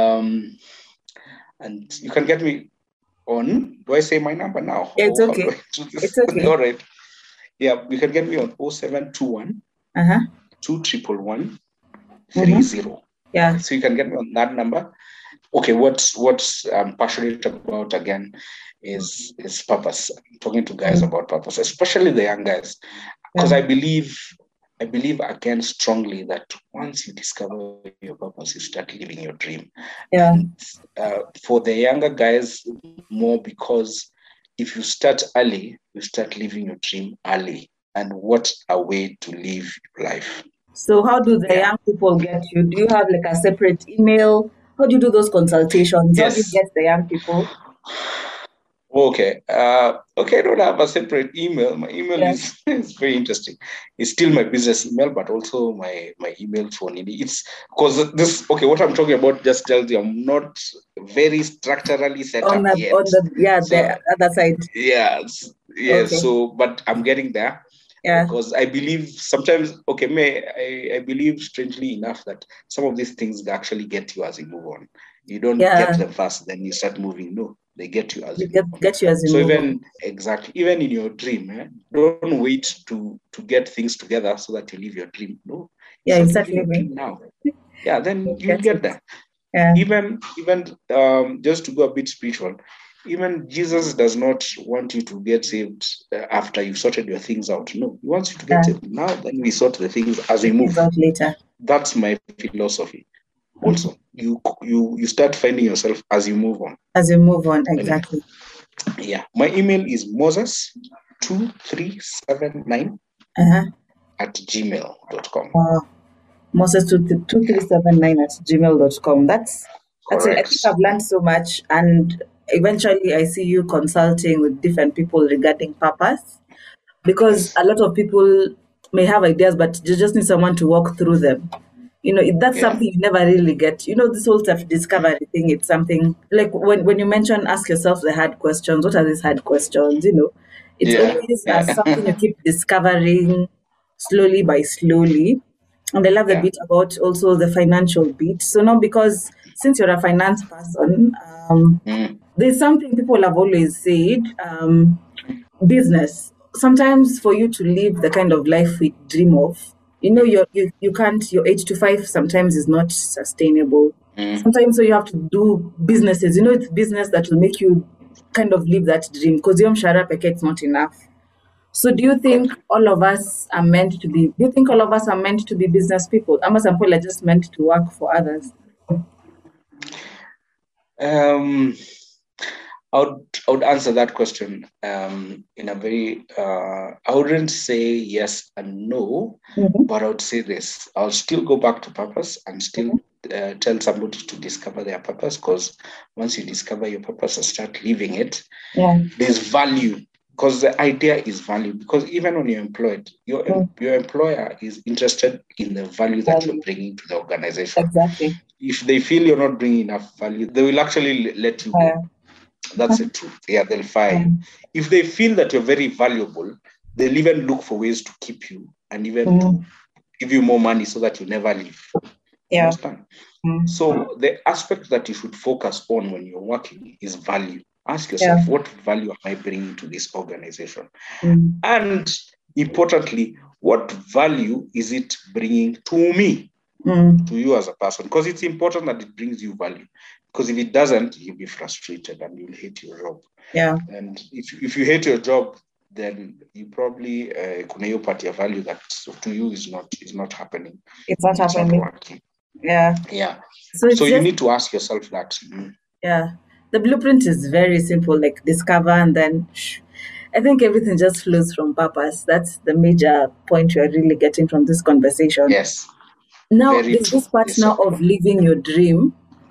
you can get me on. Do I say my number now? It's okay. It's okay. All right. Yeah, you can get me on 0721 2111 30. Yeah. So you can get me on that number. Okay, what's I'm passionate about again is purpose. I'm talking to guys about purpose, especially the young guys, because I believe again strongly that once you discover your purpose, you start living your dream. Yeah. And, for the younger guys, more because if you start early, you start living your dream early. And what a way to live life. So how do the young people get you? Do you have like a separate email? How do you do those consultations? Yes. How do you get the young people? Okay. Okay, I don't have a separate email. My email is very interesting. It's still my business email, but also my email phone. It's because this, okay, what I'm talking about just tells you I'm not very structurally set up yet. The other side. Yes. Okay. So, but I'm getting there. Yeah. Because I believe sometimes, I believe strangely enough that some of these things actually get you as you move on. You don't get them fast, then you start moving. No, they get you as you move on. Get you as you move on. Even in your dream, don't wait to get things together so that you live your dream. No. Yeah, exactly. Now. Yeah, then you'll get there. Yeah. Even just to go a bit spiritual, even Jesus does not want you to get saved after you've sorted your things out. No, he wants you to get saved now. Then we sort the things as we move. Later. That's my philosophy. Also, you start finding yourself as you move on. As you move on, exactly. Yeah, my email is Moses2379 at gmail.com. Moses2379 at gmail.com. That's it. I think I've learned so much, and eventually I see you consulting with different people regarding purpose, because a lot of people may have ideas, but you just need someone to walk through them. You know, that's something you never really get. You know, this whole self-discovery thing, it's something like when you mention, ask yourself the hard questions. What are these hard questions? You know, it's always something you keep discovering slowly by slowly. And I love the bit about also the financial bit. So now, because since you're a finance person, there's something people have always said, business. Sometimes for you to live the kind of life we dream of, you can't, your 8 to 5 sometimes is not sustainable. Sometimes so you have to do businesses. It's business that will make you kind of live that dream, because your mshahara peke it's not enough. So do you think all of us are meant to be business people? Ama some people are just meant to work for others? I would answer that question in a very, I wouldn't say yes and no, but I would say this. I'll still go back to purpose and still tell somebody to discover their purpose, because once you discover your purpose and start living it, there's value, because the idea is value. Because even when you're employed, your employer is interested in the value that you're bringing to the organization. Exactly. If they feel you're not bringing enough value, they will actually let you go. That's the truth. Yeah, they'll fire you. If they feel that you're very valuable, they'll even look for ways to keep you and even to give you more money so that you never leave. Yeah. Understand? So the aspect that you should focus on when you're working is value. Ask yourself, what value am I bringing to this organization? And importantly, what value is it bringing to me, to you as a person? Because it's important that it brings you value. Because if it doesn't, you'll be frustrated and you'll hate your job. Yeah. And if you hate your job, then you probably kuna hiyo part ya value that to you is not happening. It's not happening. Not working. Yeah. Yeah. So you need to ask yourself that. Yeah. The blueprint is very simple, like discover, and then I think everything just flows from purpose. That's the major point you're really getting from this conversation. Yes. Now, there's this part now of living your dream.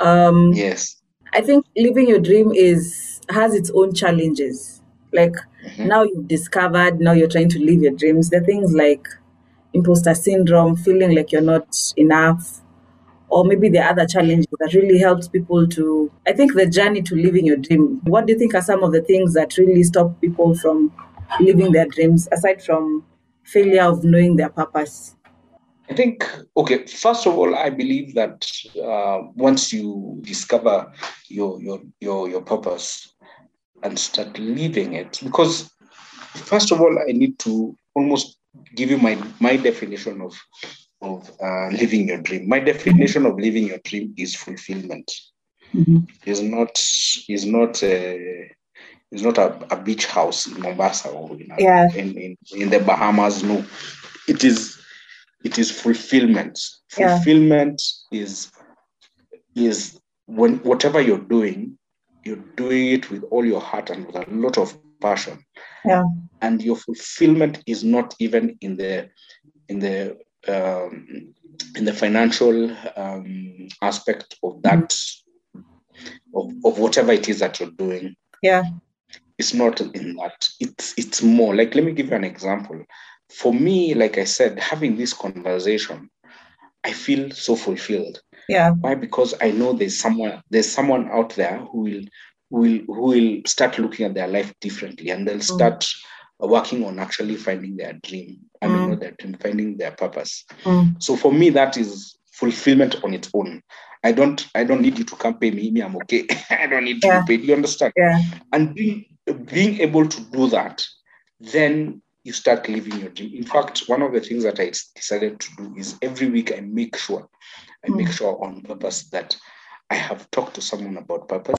Yes. I think living your dream has its own challenges. Like now you've discovered, now you're trying to live your dreams. There are things like imposter syndrome, feeling like you're not enough, or maybe the other challenges that really helps people to, I think, the journey to living your dream. What do you think are some of the things that really stop people from living their dreams, aside from failure of knowing their purpose? I think, first of all, I believe that once you discover your purpose and start living it, because first of all, I need to almost give you my definition of living your dream. My definition of living your dream is fulfillment. Is not a beach house in Mombasa or in the Bahamas. No, it is fulfillment. Fulfillment is when whatever you're doing it with all your heart and with a lot of passion. Yeah. And your fulfillment is not even in the financial aspect of that, of whatever it is that you're doing. Yeah. It's not in that. It's more like, let me give you an example. For me, like I said, having this conversation, I feel so fulfilled. Yeah. Why? Because I know there's someone out there who will start looking at their life differently, and they'll start working on actually finding their dream. I mean, not their dream, finding their purpose. So for me, that is fulfillment on its own. I don't need you to come pay me. I'm okay. I don't need to be paid. You understand? Yeah. And being able to do that, then you start living your dream. In fact, one of the things that I decided to do is every week I make sure on purpose that I have talked to someone about purpose.